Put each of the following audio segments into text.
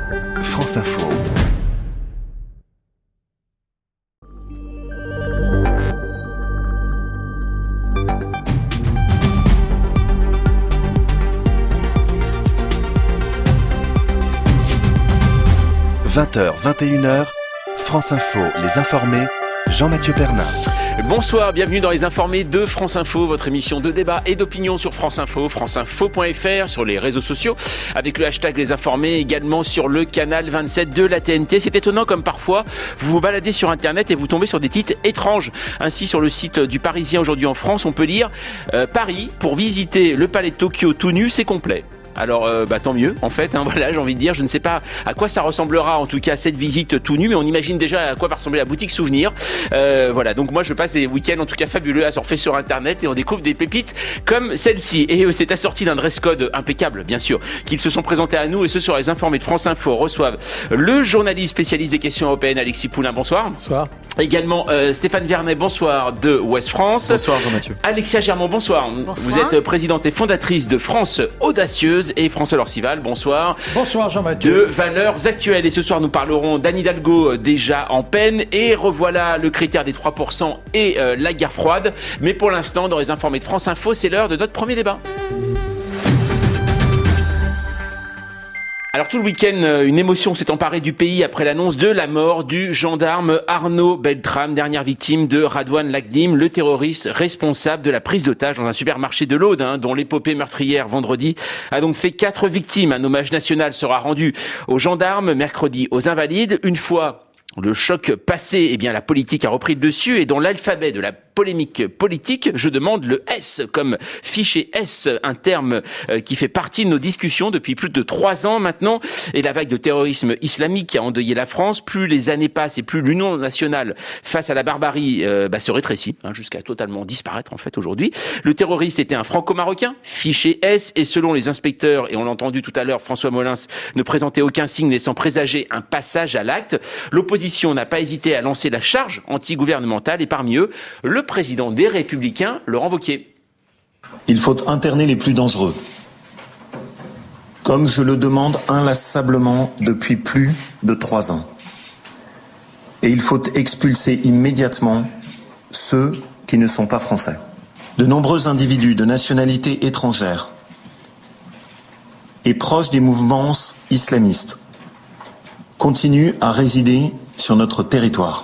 France Info. « 20h, 21h, France Info, les informés, Jean-Mathieu Pernin. » Bonsoir, bienvenue dans les informés de France Info, votre émission de débat et d'opinion sur France Info, franceinfo.fr, sur les réseaux sociaux, avec le hashtag les informés, également sur le canal 27 de la TNT. C'est étonnant comme parfois vous vous baladez sur Internet et vous tombez sur des titres étranges. Ainsi, sur le site du Parisien aujourd'hui en France, on peut lire Paris, pour visiter le palais de Tokyo tout nu, c'est complet. Alors, tant mieux, en fait, voilà, j'ai envie de dire, je ne sais pas à quoi ça ressemblera, en tout cas, cette visite tout nu, mais on imagine déjà à quoi va ressembler la boutique souvenir. Voilà, donc moi, je passe des week-ends, en tout cas, fabuleux à surfer sur Internet et on découvre des pépites comme celle-ci. Et c'est assorti d'un dress code impeccable, bien sûr, qu'ils se sont présentés à nous et ceux sur les informés de France Info reçoivent le journaliste spécialiste des questions européennes, Alexis Poulain, bonsoir. Bonsoir. Également Stéphane Vernet, bonsoir, de Ouest France. Bonsoir Jean-Mathieu. Alexia Germont, bonsoir. Bonsoir. Vous êtes présidente et fondatrice de France Audacieuse et François Lorcival, bonsoir. Bonsoir Jean-Mathieu. De Valeurs Actuelles. Et ce soir, nous parlerons d'Anne Hidalgo, déjà en peine. Et revoilà le critère des 3% et la guerre froide. Mais pour l'instant, dans les informés de France Info, c'est l'heure de notre premier débat. Alors tout le week-end, une émotion s'est emparée du pays après l'annonce de la mort du gendarme Arnaud Beltrame, dernière victime de Radouane Lagdim, le terroriste responsable de la prise d'otage dans un supermarché de l'Aude, dont l'épopée meurtrière vendredi a donc fait 4 victimes. Un hommage national sera rendu aux gendarmes, mercredi aux invalides. Une fois le choc passé, la politique a repris le dessus et dans l'alphabet de la polémique politique, je demande le S comme fichier S, un terme qui fait partie de nos discussions depuis plus de 3 ans maintenant. Et la vague de terrorisme islamique qui a endeuillé la France, plus les années passent et plus l'union nationale face à la barbarie se rétrécit, jusqu'à totalement disparaître en fait aujourd'hui. Le terroriste était un franco-marocain, fichier S, et selon les inspecteurs, et on l'a entendu tout à l'heure, François Molins ne présentait aucun signe laissant présager un passage à l'acte. L'opposition n'a pas hésité à lancer la charge anti-gouvernementale et parmi eux, le président des Républicains, Laurent Wauquiez. Il faut interner les plus dangereux, comme je le demande inlassablement depuis plus de 3 ans. Et il faut expulser immédiatement ceux qui ne sont pas français. De nombreux individus de nationalité étrangère et proches des mouvements islamistes continuent à résider sur notre territoire.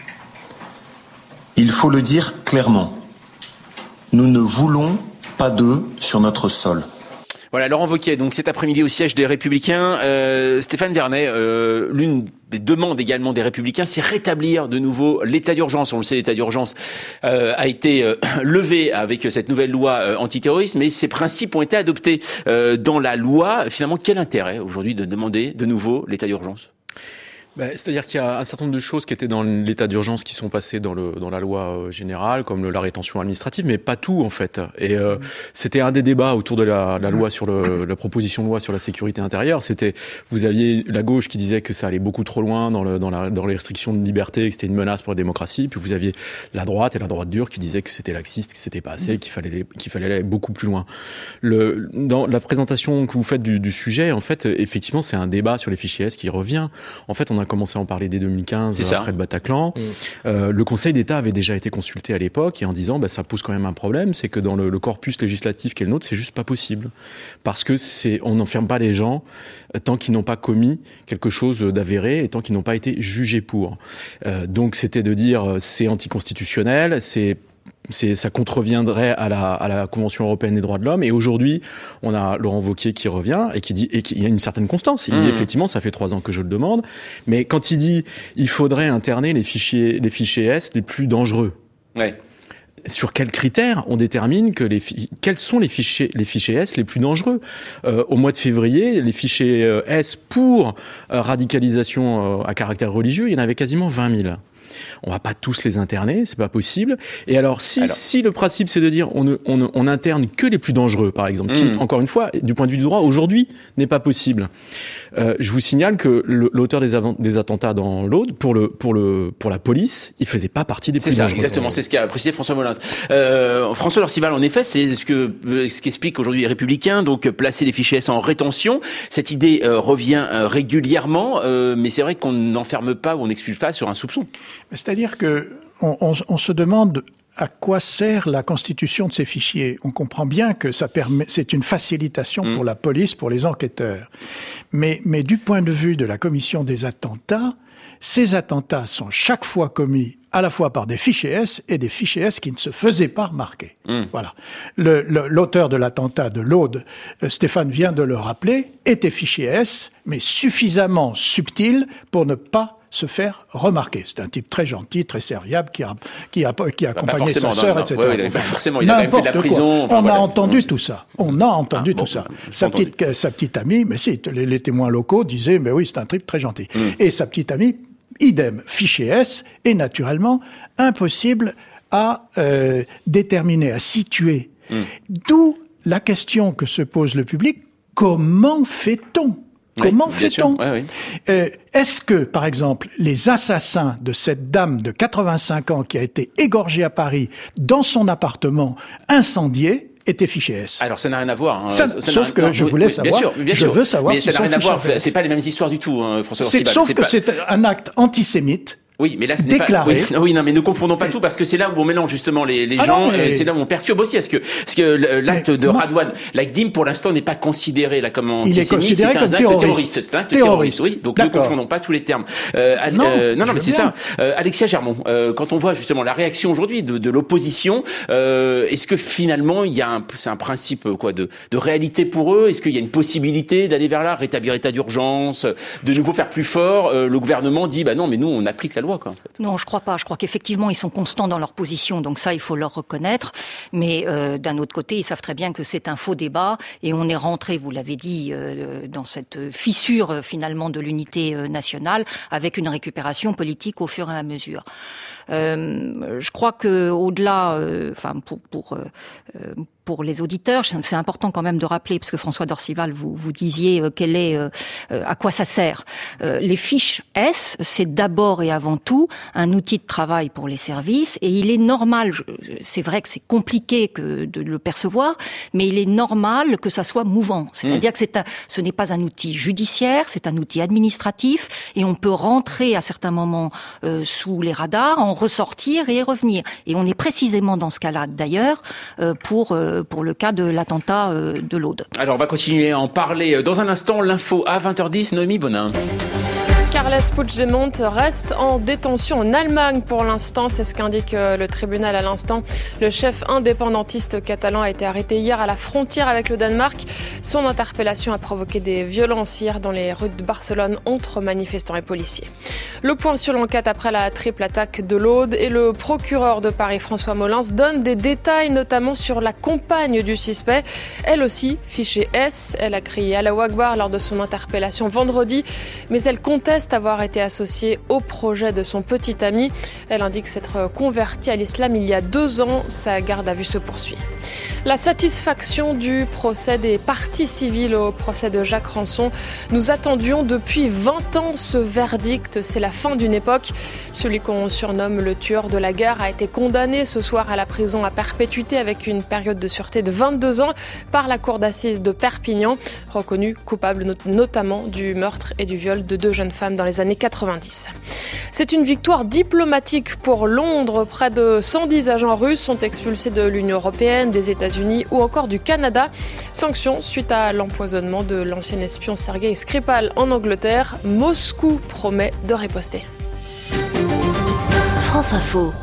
Il faut le dire clairement, nous ne voulons pas d'eux sur notre sol. Voilà, Laurent Wauquiez, donc cet après-midi au siège des Républicains. Stéphane Vernet, l'une des demandes également des Républicains, c'est rétablir de nouveau l'état d'urgence. On le sait, l'état d'urgence a été levé avec cette nouvelle loi antiterroriste, mais ces principes ont été adoptés dans la loi. Finalement, quel intérêt aujourd'hui de demander de nouveau l'état d'urgence ? C'est-à-dire qu'il y a un certain nombre de choses qui étaient dans l'état d'urgence qui sont passées dans la loi générale, comme la rétention administrative, mais pas tout en fait. Et c'était un des débats autour de la loi sur la proposition de loi sur la sécurité intérieure. C'était, vous aviez la gauche qui disait que ça allait beaucoup trop loin dans les restrictions de liberté, que c'était une menace pour la démocratie. Puis vous aviez la droite et la droite dure qui disaient que c'était laxiste, que c'était pas assez, qu'il fallait aller beaucoup plus loin. Dans la présentation que vous faites du sujet, en fait, effectivement, c'est un débat sur les fichiers S qui revient. En fait, on a commencé à en parler dès 2015 après le Bataclan. Le Conseil d'État avait déjà été consulté à l'époque et en disant ça pose quand même un problème, c'est que dans le corpus législatif qui est le nôtre, c'est juste pas possible. Parce que on n'enferme pas les gens tant qu'ils n'ont pas commis quelque chose d'avéré et tant qu'ils n'ont pas été jugés pour. Donc c'était de dire c'est anticonstitutionnel, ça contreviendrait à la Convention européenne des droits de l'homme. Et aujourd'hui, on a Laurent Wauquiez qui revient et qui dit, et qu'il y a une certaine constance. Il dit effectivement, ça fait 3 ans que je le demande. Mais quand il dit, il faudrait interner les fichiers S les plus dangereux. Ouais. Sur quels critères on détermine quels sont les fichiers S les plus dangereux? Au mois de février, les fichiers S pour radicalisation à caractère religieux, il y en avait quasiment 20 000. On va pas tous les interner, c'est pas possible. Et alors, si le principe c'est de dire on interne que les plus dangereux, par exemple, qui, encore une fois, du point de vue du droit, aujourd'hui, n'est pas possible. Je vous signale que l'auteur des attentats dans l'Aude, pour la police, il faisait pas partie des plus dangereux. C'est ça, exactement. C'est ce qu'a précisé François Molins. François Dorcival, en effet, c'est ce qu'explique aujourd'hui les Républicains. Donc, placer les fichiers S en rétention. Cette idée revient régulièrement, mais c'est vrai qu'on n'enferme pas ou on n'exclut pas sur un soupçon. C'est-à-dire que on se demande à quoi sert la constitution de ces fichiers. On comprend bien que c'est une facilitation pour la police, pour les enquêteurs. Mais du point de vue de la commission des attentats, ces attentats sont chaque fois commis à la fois par des fichiers S et des fichiers S qui ne se faisaient pas remarquer. Voilà. L'auteur de l'attentat de l'Aude, Stéphane vient de le rappeler, était fichier S, mais suffisamment subtil pour ne pas se faire remarquer. C'est un type très gentil, très serviable, qui accompagnait sa sœur, etc. Oui, forcément, il a quand même fait de la prison. On a entendu tout ça. Sa petite amie, mais si, les témoins locaux disaient, mais oui, c'est un type très gentil. Et sa petite amie, idem, fichier S, est naturellement impossible à déterminer, à situer. D'où la question que se pose le public, comment fait-on ? Comment fait-on ? Est-ce que, par exemple, les assassins de cette dame de 85 ans qui a été égorgée à Paris dans son appartement incendié étaient fichiers S? Alors ça n'a rien à voir. Sauf que je voulais savoir. Bien sûr. Je veux savoir. Mais ça n'a rien à voir. C'est pas les mêmes histoires du tout, François Dorcival. Sauf que c'est un acte antisémite. Oui, mais là, ce n'est déclaré. pas. Oui, non, mais ne confondons pas tout parce que c'est là où on mélange justement les gens. C'est là où on perturbe aussi. Parce que l'acte de Radouane Lagdim, pour l'instant, n'est pas considéré là comme antisémite. C'est un acte terroriste. C'est un acte terroriste. Oui. Donc ne confondons pas tous les termes. Non, mais c'est ça. Alexia Germont, quand on voit justement la réaction aujourd'hui de l'opposition, est-ce que finalement c'est un principe de réalité pour eux? Est-ce qu'il y a une possibilité d'aller vers là, rétablir l'état d'urgence, de nouveau faire plus fort? Le gouvernement dit non, mais nous on applique la loi. En fait. Non, je crois pas. Je crois qu'effectivement, ils sont constants dans leur position. Donc ça, il faut leur reconnaître. Mais d'un autre côté, ils savent très bien que c'est un faux débat. Et on est rentré, vous l'avez dit, dans cette fissure finalement de l'unité nationale avec une récupération politique au fur et à mesure. Je crois que au-delà, pour les auditeurs, c'est important quand même de rappeler, parce que François Dorcival, vous disiez à quoi ça sert. Les fiches S, c'est d'abord et avant tout un outil de travail pour les services, et il est normal, c'est vrai que c'est compliqué de le percevoir, mais il est normal que ça soit mouvant. C'est-à-dire que ce n'est pas un outil judiciaire, c'est un outil administratif, et on peut rentrer à certains moments sous les radars, en ressortir et y revenir. Et on est précisément dans ce cas-là, d'ailleurs, pour le cas de l'attentat de l'Aude. Alors, on va continuer à en parler dans un instant. L'info à 20h10, Noémie Bonin. Carles Puigdemont reste en détention en Allemagne pour l'instant, c'est ce qu'indique le tribunal à l'instant. Le chef indépendantiste catalan a été arrêté hier à la frontière avec le Danemark. Son interpellation a provoqué des violences hier dans les rues de Barcelone entre manifestants et policiers. Le point sur l'enquête après la triple attaque de l'Aude, et le procureur de Paris, François Molins, donne des détails notamment sur la compagne du suspect. Elle aussi, fichée S, elle a crié Allahu Akbar lors de son interpellation vendredi, mais elle conteste avoir été associée au projet de son petit ami. Elle indique s'être convertie à l'islam il y a 2 ans. Sa garde à vue se poursuit. La satisfaction du procès des parties civiles au procès de Jacques Ranson. Nous attendions depuis 20 ans ce verdict. C'est la fin d'une époque. Celui qu'on surnomme le tueur de la guerre a été condamné ce soir à la prison à perpétuité avec une période de sûreté de 22 ans par la cour d'assises de Perpignan, reconnu coupable notamment du meurtre et du viol de 2 jeunes femmes dans les années 90. C'est une victoire diplomatique pour Londres. Près de 110 agents russes sont expulsés de l'Union européenne, des États-Unis ou encore du Canada. Sanctions suite à l'empoisonnement de l'ancien espion Sergei Skripal en Angleterre. Moscou promet de riposter. France Info.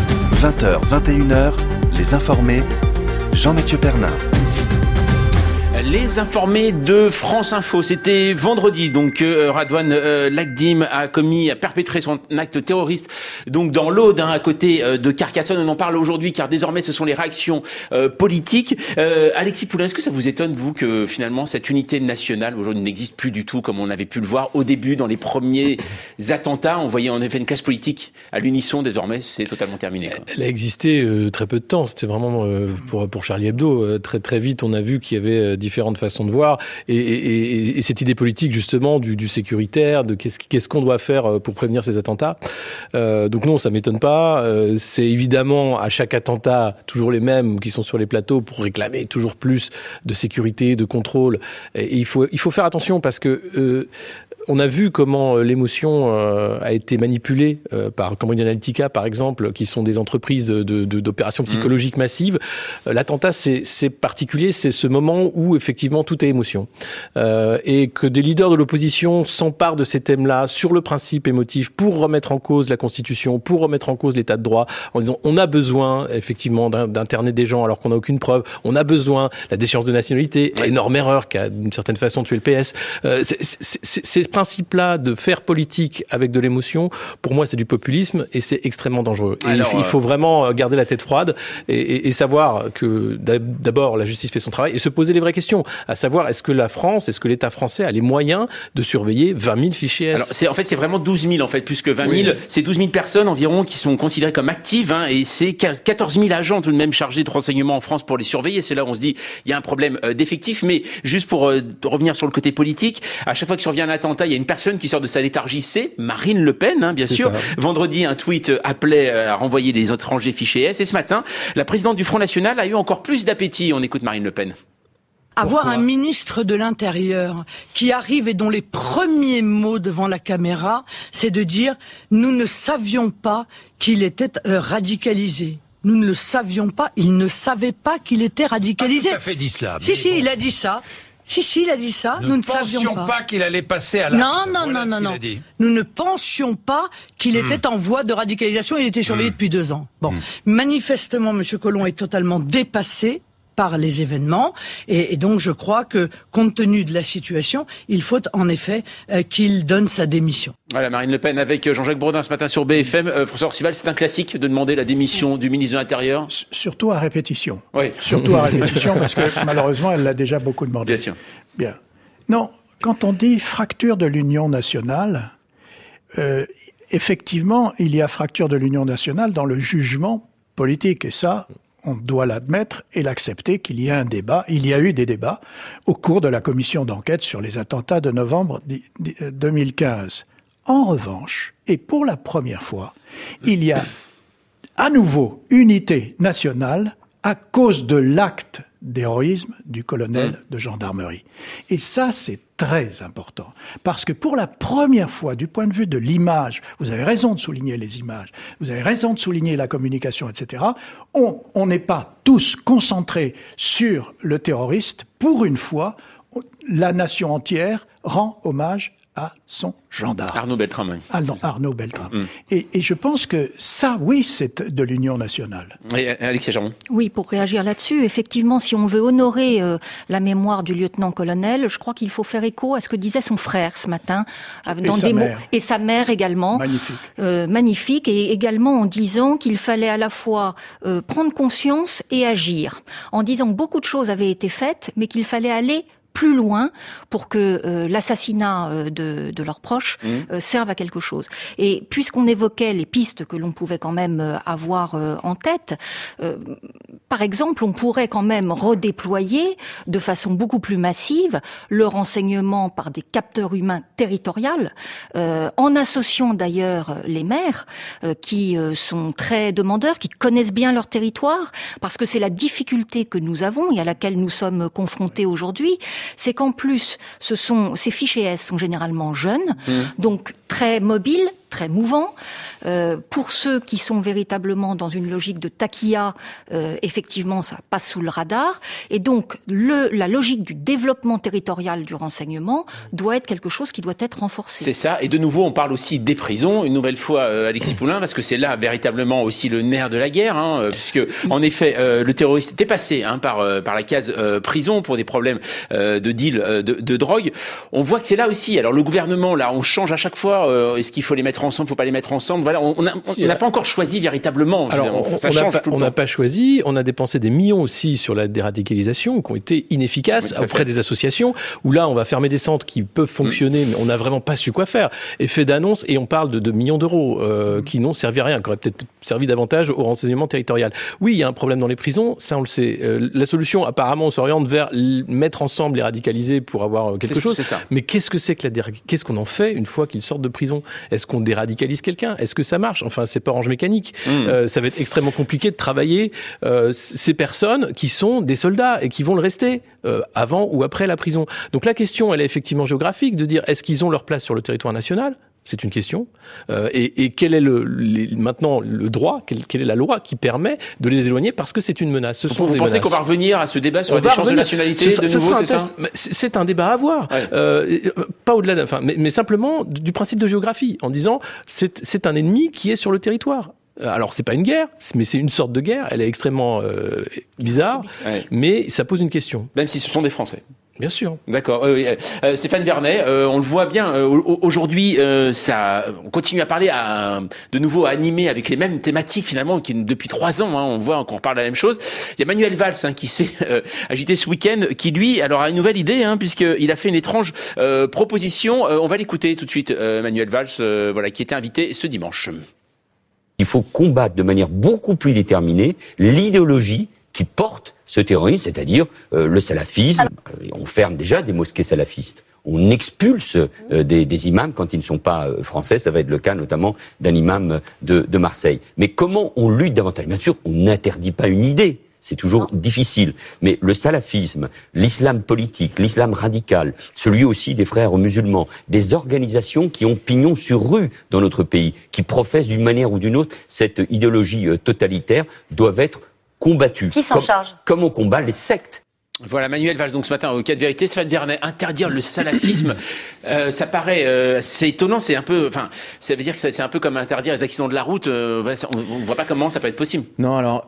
20h, 21h, les informés, Jean-Mathieu Pernin. Les informés de France Info, c'était vendredi, donc Radouane Lagdim a perpétré son acte terroriste donc dans l'Aude, à côté de Carcassonne. On en parle aujourd'hui car désormais ce sont les réactions politiques. Alexis Poulain, est-ce que ça vous étonne, vous, que finalement cette unité nationale aujourd'hui n'existe plus du tout comme on avait pu le voir au début dans les premiers attentats? On voyait en effet une classe politique à l'unisson. Désormais c'est totalement terminé, quoi. Elle a existé très peu de temps. C'était vraiment pour Charlie Hebdo. Très vite on a vu qu'il y avait différentes façons de voir et cette idée politique justement du sécuritaire, de qu'est-ce qu'on doit faire pour prévenir ces attentats. Donc non, ça m'étonne pas. C'est évidemment à chaque attentat toujours les mêmes qui sont sur les plateaux pour réclamer toujours plus de sécurité, de contrôle. Et il faut faire attention parce que on a vu comment l'émotion a été manipulée par Cambridge Analytica, par exemple, qui sont des entreprises d'opérations psychologiques massives. L'attentat, c'est particulier, c'est ce moment où, effectivement, tout est émotion. Et que des leaders de l'opposition s'emparent de ces thèmes-là sur le principe émotif pour remettre en cause la Constitution, pour remettre en cause l'état de droit, en disant on a besoin, effectivement, d'interner des gens alors qu'on n'a aucune preuve, on a besoin, la déchéance de nationalité, énorme erreur qui a d'une certaine façon tué le PS. Ces principes-là de faire politique avec de l'émotion, pour moi, c'est du populisme et c'est extrêmement dangereux. Et il faut vraiment garder la tête froide et savoir que d'abord la justice fait son travail et se poser les vraies questions, à savoir est-ce que la France, est-ce que l'État français a les moyens de surveiller 20 000 fichiers S? Alors c'est vraiment 12 000 en fait, plus que 20 000. Oui. C'est 12 000 personnes environ qui sont considérées comme actives, et c'est 14 000 agents tout de même chargés de renseignement en France pour les surveiller. C'est là où on se dit il y a un problème d'effectifs. Mais juste pour revenir sur le côté politique, à chaque fois que survient un attentat, il y a une personne qui sort de sa léthargie, c'est Marine Le Pen, bien sûr. Ça. Vendredi, un tweet appelait à renvoyer les étrangers fichés S. Et ce matin, la présidente du Front National a eu encore plus d'appétit. On écoute Marine Le Pen. Avoir un ministre de l'Intérieur qui arrive et dont les premiers mots devant la caméra, c'est de dire « Nous ne savions pas qu'il était radicalisé ». Nous ne le savions pas, il ne savait pas qu'il était radicalisé. Pas tout à fait dit cela. Si, il a dit ça. Si, il a dit ça. Nous ne savions pas. Nous ne pensions pas qu'il allait passer à l'acte. Non. Nous ne pensions pas qu'il était en voie de radicalisation. Il était surveillé depuis 2 ans. Bon, manifestement, M. Collomb est totalement dépassé par les événements et donc je crois que compte tenu de la situation, il faut en effet qu'il donne sa démission. Voilà, Marine Le Pen avec Jean-Jacques Bourdin ce matin sur BFM. François Orcival, c'est un classique de demander la démission du ministre de l'Intérieur. Surtout à répétition. Oui. Surtout à répétition parce que malheureusement elle l'a déjà beaucoup demandé. Bien sûr. Bien. Non, quand on dit fracture de l'Union nationale, effectivement il y a fracture de l'Union nationale dans le jugement politique et ça on doit l'admettre et l'accepter qu'il y a un débat. Il y a eu des débats au cours de la commission d'enquête sur les attentats de novembre 2015. En revanche, et pour la première fois, il y a à nouveau unité nationale à cause de l'acte d'héroïsme du colonel de gendarmerie. Et ça, c'est très important. Parce que pour la première fois, du point de vue de l'image, vous avez raison de souligner les images, vous avez raison de souligner la communication, etc., on n'est pas tous concentrés sur le terroriste. Pour une fois, la nation entière rend hommage à son gendarme. Arnaud Beltrame. Arnaud Beltrame. Et je pense que ça, oui, c'est de l'Union nationale. Et Alexis Germont. Oui, pour réagir là-dessus, effectivement, si on veut honorer la mémoire du lieutenant-colonel, je crois qu'il faut faire écho à ce que disait son frère ce matin, dans des mots, et sa mère également. Magnifique. Magnifique, et également en disant qu'il fallait à la fois prendre conscience et agir, en disant que beaucoup de choses avaient été faites, mais qu'il fallait aller plus loin pour que l'assassinat de leurs proches serve à quelque chose. Et puisqu'on évoquait les pistes que l'on pouvait quand même avoir en tête, par exemple, on pourrait quand même redéployer de façon beaucoup plus massive le renseignement par des capteurs humains territoriaux, en associant d'ailleurs les maires qui sont très demandeurs, qui connaissent bien leur territoire, parce que c'est la difficulté que nous avons et à laquelle nous sommes confrontés aujourd'hui, c'est qu'en plus, ces fichiers S sont généralement jeunes, donc très mobiles, très mouvant. Pour ceux qui sont véritablement dans une logique de taquilla, effectivement, ça passe sous le radar. Et donc, la logique du développement territorial du renseignement doit être quelque chose qui doit être renforcé. C'est ça. Et de nouveau, on parle aussi des prisons. Une nouvelle fois, Alexis Poulain, parce que c'est là véritablement aussi le nerf de la guerre, puisque en effet, le terroriste était passé par la case prison pour des problèmes de deal de drogue. On voit que c'est là aussi. Alors le gouvernement, là, on change à chaque fois. Est-ce qu'il faut les mettre ensemble, faut pas les mettre ensemble? Voilà, on n'a pas encore choisi véritablement. Alors, on n'a pas choisi. On a dépensé des millions aussi sur la déradicalisation, qui ont été inefficaces auprès des associations. Où là, on va fermer des centres qui peuvent fonctionner, mais on n'a vraiment pas su quoi faire. Effet d'annonce, et on parle de millions d'euros qui n'ont servi à rien, qui auraient peut-être servi davantage au renseignement territorial. Oui, il y a un problème dans les prisons, ça on le sait. La solution, apparemment, on s'oriente vers mettre ensemble les radicalisés pour avoir quelque chose. C'est ça. Mais qu'est-ce que c'est que qu'est-ce qu'on en fait une fois qu'ils sortent de prison? Est-ce qu'on déradicalise quelqu'un? Est-ce que ça marche? Enfin, c'est pas Orange Mécanique. Ça va être extrêmement compliqué de travailler ces personnes qui sont des soldats et qui vont le rester avant ou après la prison. Donc la question, elle est effectivement géographique, de dire est-ce qu'ils ont leur place sur le territoire national? C'est une question. Et quel est maintenant le droit, quelle est la loi qui permet de les éloigner parce que c'est une menace? Vous pensez qu'on va revenir à ce débat sur la déchéance de nationalité de nouveau, c'est ça? C'est un débat à avoir. Ouais. Pas au-delà mais simplement du principe de géographie, en disant c'est un ennemi qui est sur le territoire. Alors, c'est pas une guerre, mais c'est une sorte de guerre. Elle est extrêmement bizarre, mais ça pose une question. Même si ce sont des Français. Bien sûr. D'accord. Stéphane Vernet, on le voit bien. Aujourd'hui, on continue à parler, de nouveau à animer avec les mêmes thématiques finalement depuis 3 ans. On voit qu'on reparle de la même chose. Il y a Manuel Valls qui s'est agité ce week-end, qui lui, alors a une nouvelle idée, puisqu'il a fait une étrange proposition. On va l'écouter tout de suite, Manuel Valls, qui était invité ce dimanche. Il faut combattre de manière beaucoup plus déterminée l'idéologie qui porte ce terrorisme, c'est-à-dire le salafisme. On ferme déjà des mosquées salafistes. On expulse des imams quand ils ne sont pas français. Ça va être le cas notamment d'un imam de Marseille. Mais comment on lutte davantage? Bien sûr, on n'interdit pas une idée. C'est toujours difficile. Mais le salafisme, l'islam politique, l'islam radical, celui aussi des frères musulmans, des organisations qui ont pignon sur rue dans notre pays, qui professent d'une manière ou d'une autre cette idéologie totalitaire, doivent être combattues. Qui s'en charge? Comme on combat les sectes. Voilà, Manuel Valls, donc ce matin au Cas de Vérité. Stéphane Vernet, interdire le salafisme, ça paraît, c'est étonnant, ça veut dire que c'est un peu comme interdire les accidents de la route. On voit pas comment ça peut être possible. Non, alors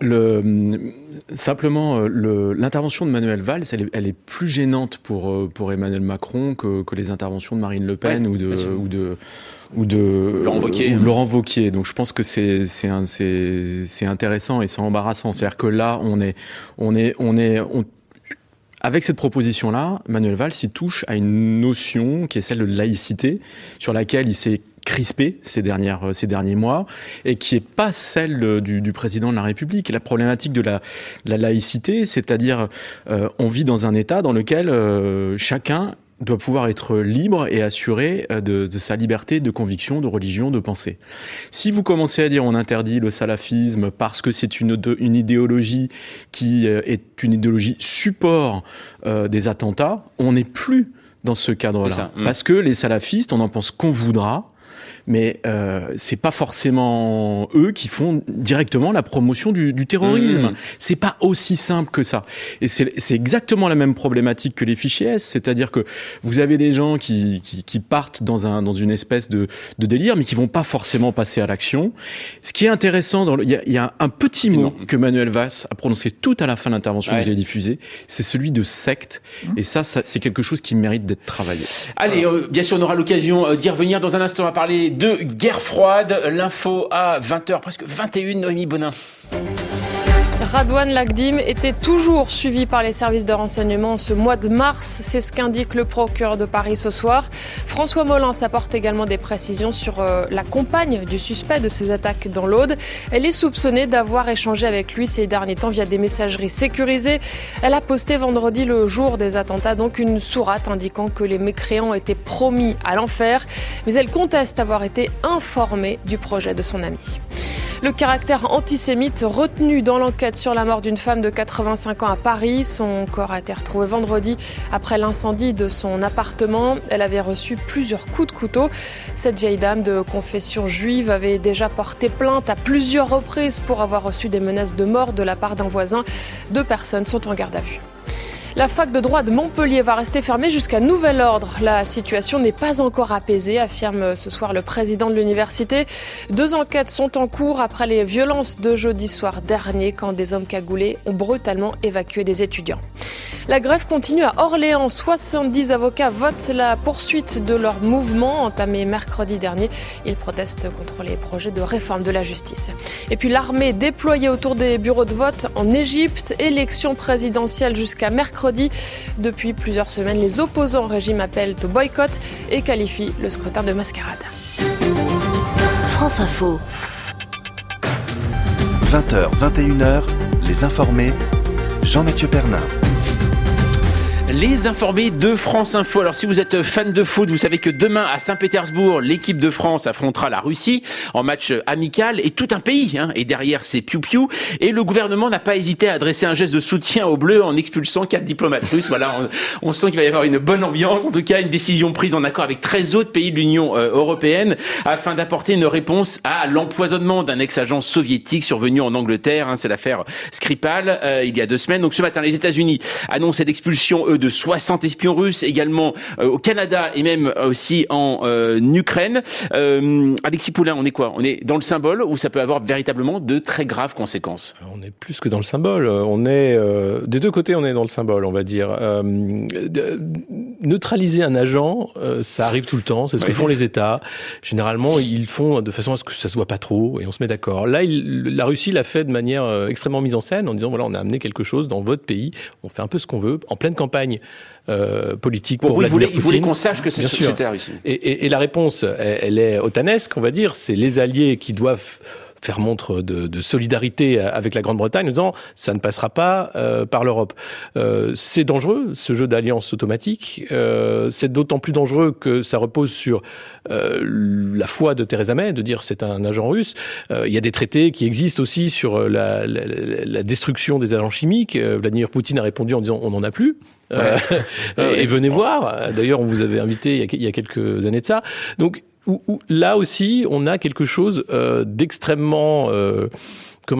simplement l'intervention de Manuel Valls, elle est plus gênante pour Emmanuel Macron que les interventions de Marine Le Pen ou de Laurent Wauquiez. Donc je pense que c'est intéressant et c'est embarrassant. C'est-à-dire que là, avec cette proposition-là, Manuel Valls, il touche à une notion qui est celle de laïcité, sur laquelle il s'est crispé ces derniers mois, et qui est pas celle du président de la République. Et la problématique de la laïcité, c'est-à-dire, on vit dans un État dans lequel chacun doit pouvoir être libre et assuré de sa liberté de conviction, de religion, de pensée. Si vous commencez à dire on interdit le salafisme parce que c'est une idéologie qui est une idéologie support des attentats, on n'est plus dans ce cadre-là. Parce que les salafistes, on en pense qu'on voudra, mais c'est pas forcément eux qui font directement la promotion du terrorisme. C'est pas aussi simple que ça. Et c'est exactement la même problématique que les fichiers S, c'est-à-dire que vous avez des gens qui partent dans une espèce de délire, mais qui vont pas forcément passer à l'action. Ce qui est intéressant, il y a un petit mot que Manuel Valls a prononcé tout à la fin de l'intervention que vous avez diffusée, c'est celui de secte. Et ça c'est quelque chose qui mérite d'être travaillé. Allez, bien sûr, on aura l'occasion d'y revenir dans un instant. On va parler de guerre froide. L'info à 20h, presque 21, Noémie Bonin. Radouane Lagdim était toujours suivi par les services de renseignement ce mois de mars. C'est ce qu'indique le procureur de Paris ce soir. François Molins apporte également des précisions sur la compagne du suspect de ces attaques dans l'Aude. Elle est soupçonnée d'avoir échangé avec lui ces derniers temps via des messageries sécurisées. Elle a posté vendredi, le jour des attentats, donc une sourate indiquant que les mécréants étaient promis à l'enfer. Mais elle conteste avoir été informée du projet de son ami. Le caractère antisémite retenu dans l'enquête sur la mort d'une femme de 85 ans à Paris. Son corps a été retrouvé vendredi après l'incendie de son appartement. Elle avait reçu plusieurs coups de couteau. Cette vieille dame de confession juive avait déjà porté plainte à plusieurs reprises pour avoir reçu des menaces de mort de la part d'un voisin. 2 personnes sont en garde à vue. La fac de droit de Montpellier va rester fermée jusqu'à nouvel ordre. La situation n'est pas encore apaisée, affirme ce soir le président de l'université. 2 enquêtes sont en cours après les violences de jeudi soir dernier, quand des hommes cagoulés ont brutalement évacué des étudiants. La grève continue à Orléans. 70 avocats votent la poursuite de leur mouvement entamé mercredi dernier. Ils protestent contre les projets de réforme de la justice. Et puis l'armée déployée autour des bureaux de vote en Égypte. Élection présidentielle jusqu'à mercredi. Depuis plusieurs semaines, les opposants au régime appellent au boycott et qualifient le scrutin de mascarade. France Info. 20h, 21h, les informés. Jean-Mathieu Pernin. Les informés de France Info. Alors si vous êtes fan de foot, vous savez que demain à Saint-Pétersbourg, l'équipe de France affrontera la Russie en match amical et tout un pays est derrière ces piou-piou. Et le gouvernement n'a pas hésité à adresser un geste de soutien aux Bleus en expulsant 4 diplomates russes. Voilà, on sent qu'il va y avoir une bonne ambiance. En tout cas, une décision prise en accord avec 13 autres pays de l'Union européenne afin d'apporter une réponse à l'empoisonnement d'un ex-agent soviétique survenu en Angleterre. C'est l'affaire Skripal il y a 2 semaines. Donc ce matin, les États-Unis annoncent l'expulsion de 60 espions russes, également au Canada et même aussi en Ukraine. Alexis Poulain, on est quoi ? On est dans le symbole ou ça peut avoir véritablement de très graves conséquences ? On est plus que dans le symbole. On est des 2 côtés, on est dans le symbole, on va dire. Neutraliser un agent, ça arrive tout le temps. C'est ce que font les États. Généralement, ils font de façon à ce que ça se voit pas trop et on se met d'accord. Là, la Russie l'a fait de manière extrêmement mise en scène en disant voilà, on a amené quelque chose dans votre pays. On fait un peu ce qu'on veut en pleine campagne politique pour Vladimir Poutine. Il voulait qu'on sache que c'était la Russie. Et la réponse, elle est otanesque, on va dire. C'est les alliés qui doivent faire montre de solidarité avec la Grande-Bretagne en disant ça ne passera pas par l'Europe. C'est dangereux, ce jeu d'alliance automatique. C'est d'autant plus dangereux que ça repose sur la foi de Theresa May, de dire c'est un agent russe. Il y a des traités qui existent aussi sur la destruction des agents chimiques. Vladimir Poutine a répondu en disant on n'en a plus. Et venez voir. D'ailleurs, on vous avait invité il y a quelques années de ça. Donc, là aussi, on a quelque chose d'extrêmement comme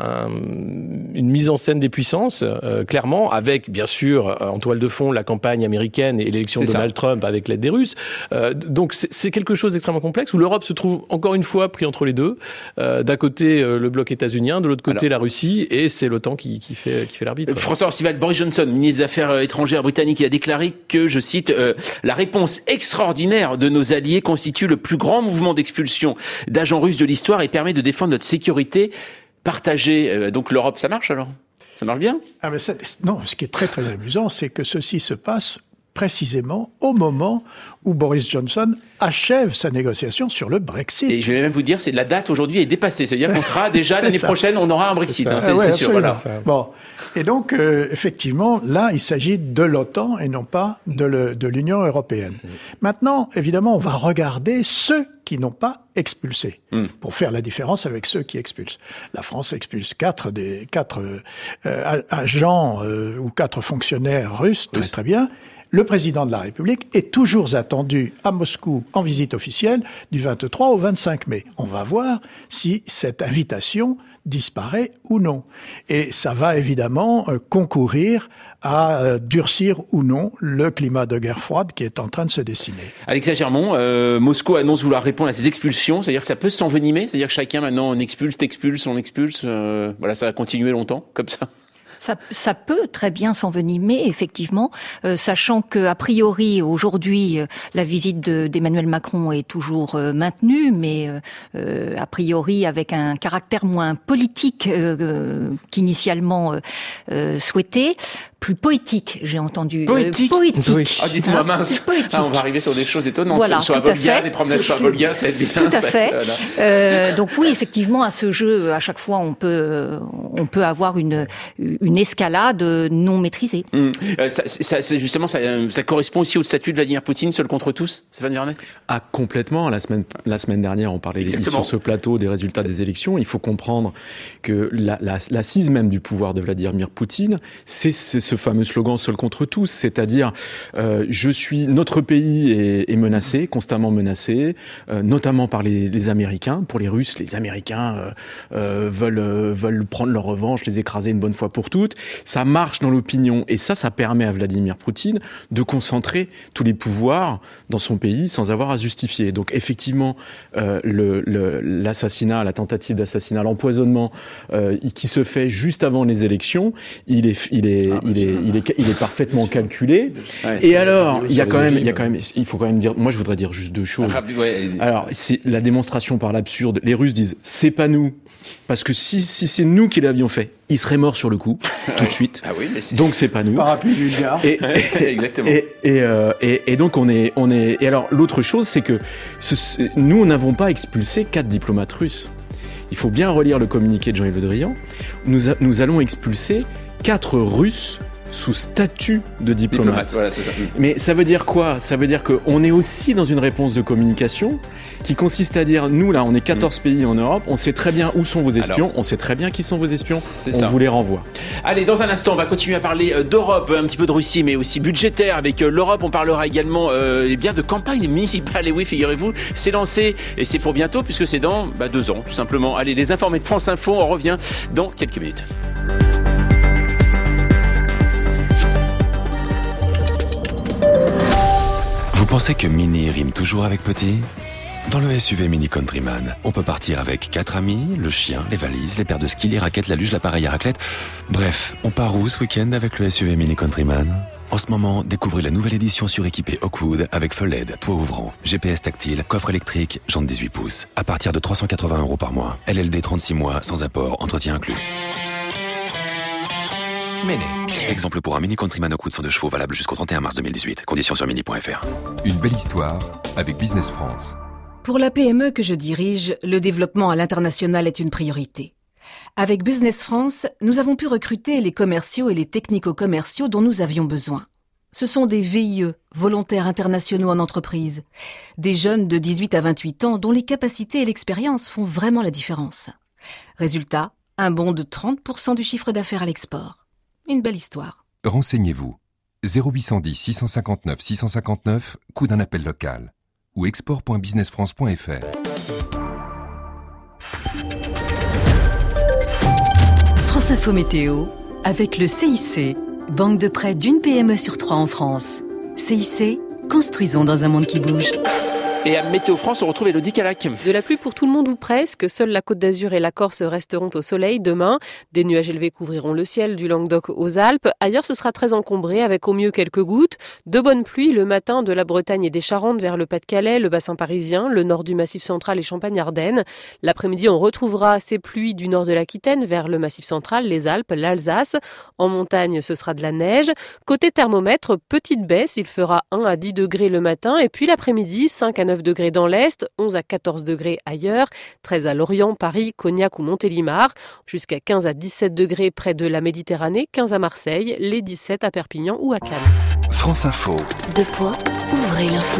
une mise en scène des puissances, clairement, avec, bien sûr, en toile de fond, la campagne américaine et l'élection de Donald Trump avec l'aide des Russes. Donc, c'est quelque chose d'extrêmement complexe, où l'Europe se trouve, encore une fois, pris entre les deux. D'un côté, le bloc états-unien, de l'autre côté, la Russie, et c'est l'OTAN qui fait l'arbitre. François Orcival, Boris Johnson, ministre des Affaires étrangères britannique, il a déclaré que, je cite, la réponse extraordinaire de nos alliés constitue le plus grand mouvement d'expulsion d'agents russes de l'histoire et permet de défendre notre sécurité partagée. Donc l'Europe, ça marche alors ? Ça marche bien ? Non, ce qui est très très amusant, c'est que ceci se passe précisément au moment où Boris Johnson achève sa négociation sur le Brexit. Et je vais même vous dire, la date aujourd'hui est dépassée. C'est-à-dire qu'on sera déjà l'année prochaine, on aura un Brexit. C'est sûr. Voilà. Bon. Et donc, effectivement, là, il s'agit de l'OTAN et non pas de l'Union européenne. Maintenant, évidemment, on va regarder ceux qui n'ont pas expulsé, pour faire la différence avec ceux qui expulsent. La France expulse 4 agents ou 4 fonctionnaires russes, très bien. Le président de la République est toujours attendu à Moscou en visite officielle du 23 au 25 mai. On va voir si cette invitation disparaît ou non. Et ça va évidemment concourir à durcir ou non le climat de guerre froide qui est en train de se dessiner. Alexia Germont, Moscou annonce vouloir répondre à ces expulsions, c'est-à-dire que ça peut s'envenimer, c'est-à-dire que chacun maintenant on expulse, on expulse, voilà, ça va continuer longtemps comme ça. Ça peut très bien s'envenimer, effectivement, sachant que a priori aujourd'hui la visite d'Emmanuel Macron est toujours maintenue, mais a priori avec un caractère moins politique qu'initialement souhaité. Plus poétique, j'ai entendu. Poétique. Oui. Ah, dites-moi mince. On va arriver sur des choses étonnantes. Voilà, sur la Volga, des promenades sur la Volga, ça va être bien. Tout à fait. Donc oui, effectivement, à ce jeu, à chaque fois, on peut avoir une une escalade non maîtrisée. Ça correspond aussi au statut de Vladimir Poutine, seul contre tous, Stéphane Vernet ? Ah, complètement. La semaine dernière, on parlait sur ce plateau des résultats des élections. Il faut comprendre que l'assise même du pouvoir de Vladimir Poutine, c'est ce fameux slogan seul contre tous, c'est-à-dire notre pays est menacé, constamment menacé, notamment par les Américains. Pour les Russes, les Américains veulent prendre leur revanche, les écraser une bonne fois pour toutes. Ça marche dans l'opinion et ça permet à Vladimir Poutine de concentrer tous les pouvoirs dans son pays sans avoir à justifier. Donc effectivement, l'assassinat, la tentative d'assassinat, l'empoisonnement qui se fait juste avant les élections, il est parfaitement calculé. Ouais, et alors, il faut quand même dire, moi je voudrais dire juste deux choses. Alors, c'est la démonstration par l'absurde. Les Russes disent, c'est pas nous, parce que si c'est nous qui l'avions fait, il serait mort sur le coup, tout de suite. Ah oui, mais donc c'est pas nous. Parapluie vulgaire. Exactement. Et donc on est. Et alors l'autre chose, c'est que nous n'avons pas expulsé 4 diplomates russes. Il faut bien relire le communiqué de Jean-Yves Le Drian. Nous allons expulser 4 Russes sous statut de diplomate. Voilà, c'est ça. Mais ça veut dire quoi ? Ça veut dire qu'on est aussi dans une réponse de communication qui consiste à dire, nous là, on est 14 pays en Europe, on sait très bien où sont vos espions, on sait très bien qui sont vos espions, vous les renvoie. Allez, dans un instant, on va continuer à parler d'Europe, un petit peu de Russie, mais aussi budgétaire. Avec l'Europe, on parlera également de campagne municipale. Et oui, figurez-vous, c'est lancé et c'est pour bientôt, puisque c'est dans 2 ans, tout simplement. Allez, les informés de France Info, on revient dans quelques minutes. Vous pensez que mini rime toujours avec petit ? Dans le SUV Mini Countryman, on peut partir avec 4 amis, le chien, les valises, les paires de skis, les raquettes, la luge, l'appareil à raclette. Bref, on part où ce week-end avec le SUV Mini Countryman ? En ce moment, découvrez la nouvelle édition suréquipée Oakwood avec feu LED, toit ouvrant, GPS tactile, coffre électrique, jantes 18 pouces. À partir de 380 € par mois. LLD 36 mois, sans apport, entretien inclus. Mini. Exemple pour un Mini Countryman Oakwood 102 chevaux valable jusqu'au 31 mars 2018. Conditions sur mini.fr. Une belle histoire avec Business France. Pour la PME que je dirige, le développement à l'international est une priorité. Avec Business France, nous avons pu recruter les commerciaux et les technico-commerciaux dont nous avions besoin. Ce sont des VIE, volontaires internationaux en entreprise, des jeunes de 18 à 28 ans dont les capacités et l'expérience font vraiment la différence. Résultat, un bond de 30% du chiffre d'affaires à l'export. Une belle histoire. Renseignez-vous. 0810 659 659, coût d'un appel local. Ou export.businessfrance.fr. France Info Météo, avec le CIC, banque de prêt d'une PME sur 3 en France. CIC, construisons dans un monde qui bouge. Et à Météo France, on retrouve Élodie Calac. De la pluie pour tout le monde ou presque. Seule la Côte d'Azur et la Corse resteront au soleil demain. Des nuages élevés couvriront le ciel du Languedoc aux Alpes. Ailleurs, ce sera très encombré avec au mieux quelques gouttes. De bonnes pluies le matin de la Bretagne et des Charentes vers le Pas-de-Calais, le bassin parisien, le nord du Massif central et Champagne-Ardenne. L'après-midi, on retrouvera ces pluies du nord de l'Aquitaine vers le Massif central, les Alpes, l'Alsace. En montagne, ce sera de la neige. Côté thermomètre, petite baisse. Il fera 1 à 10 degrés le matin. Et puis l'après-midi, 5 à 9 degrés dans l'Est, 11 à 14 degrés ailleurs, 13 à Lorient, Paris, Cognac ou Montélimar, jusqu'à 15 à 17 degrés près de la Méditerranée, 15 à Marseille, les 17 à Perpignan ou à Cannes. France Info. De poids, ouvrez l'info.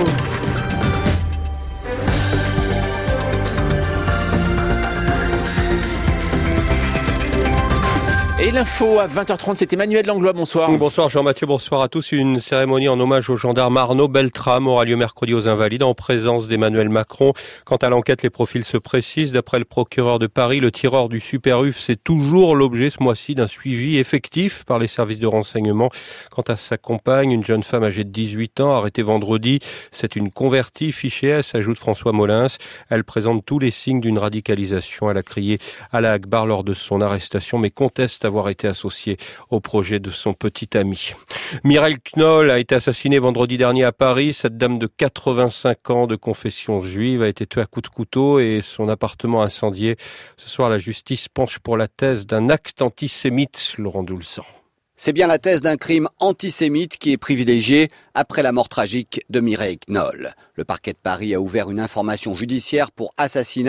Et l'info à 20h30, c'est Emmanuel Langlois, bonsoir. Bonsoir Jean-Mathieu, bonsoir à tous. Une cérémonie en hommage au gendarme Arnaud Beltrame aura lieu mercredi aux Invalides en présence d'Emmanuel Macron. Quant à l'enquête, les profils se précisent. D'après le procureur de Paris, le tireur du Super UF, c'est toujours l'objet ce mois-ci d'un suivi effectif par les services de renseignement. Quant à sa compagne, une jeune femme âgée de 18 ans, arrêtée vendredi, c'est une convertie fichée S, ajoute François Molins. Elle présente tous les signes d'une radicalisation. Elle a crié Allah Akbar lors de son arrestation, mais conteste avoir été associé au projet de son petit ami. Mireille Knoll a été assassinée vendredi dernier à Paris. Cette dame de 85 ans de confession juive a été tuée à coups de couteau et son appartement incendié. Ce soir, la justice penche pour la thèse d'un acte antisémite. Laurent Doulsan. C'est bien la thèse d'un crime antisémite qui est privilégiée après la mort tragique de Mireille Knoll. Le parquet de Paris a ouvert une information judiciaire pour assassinat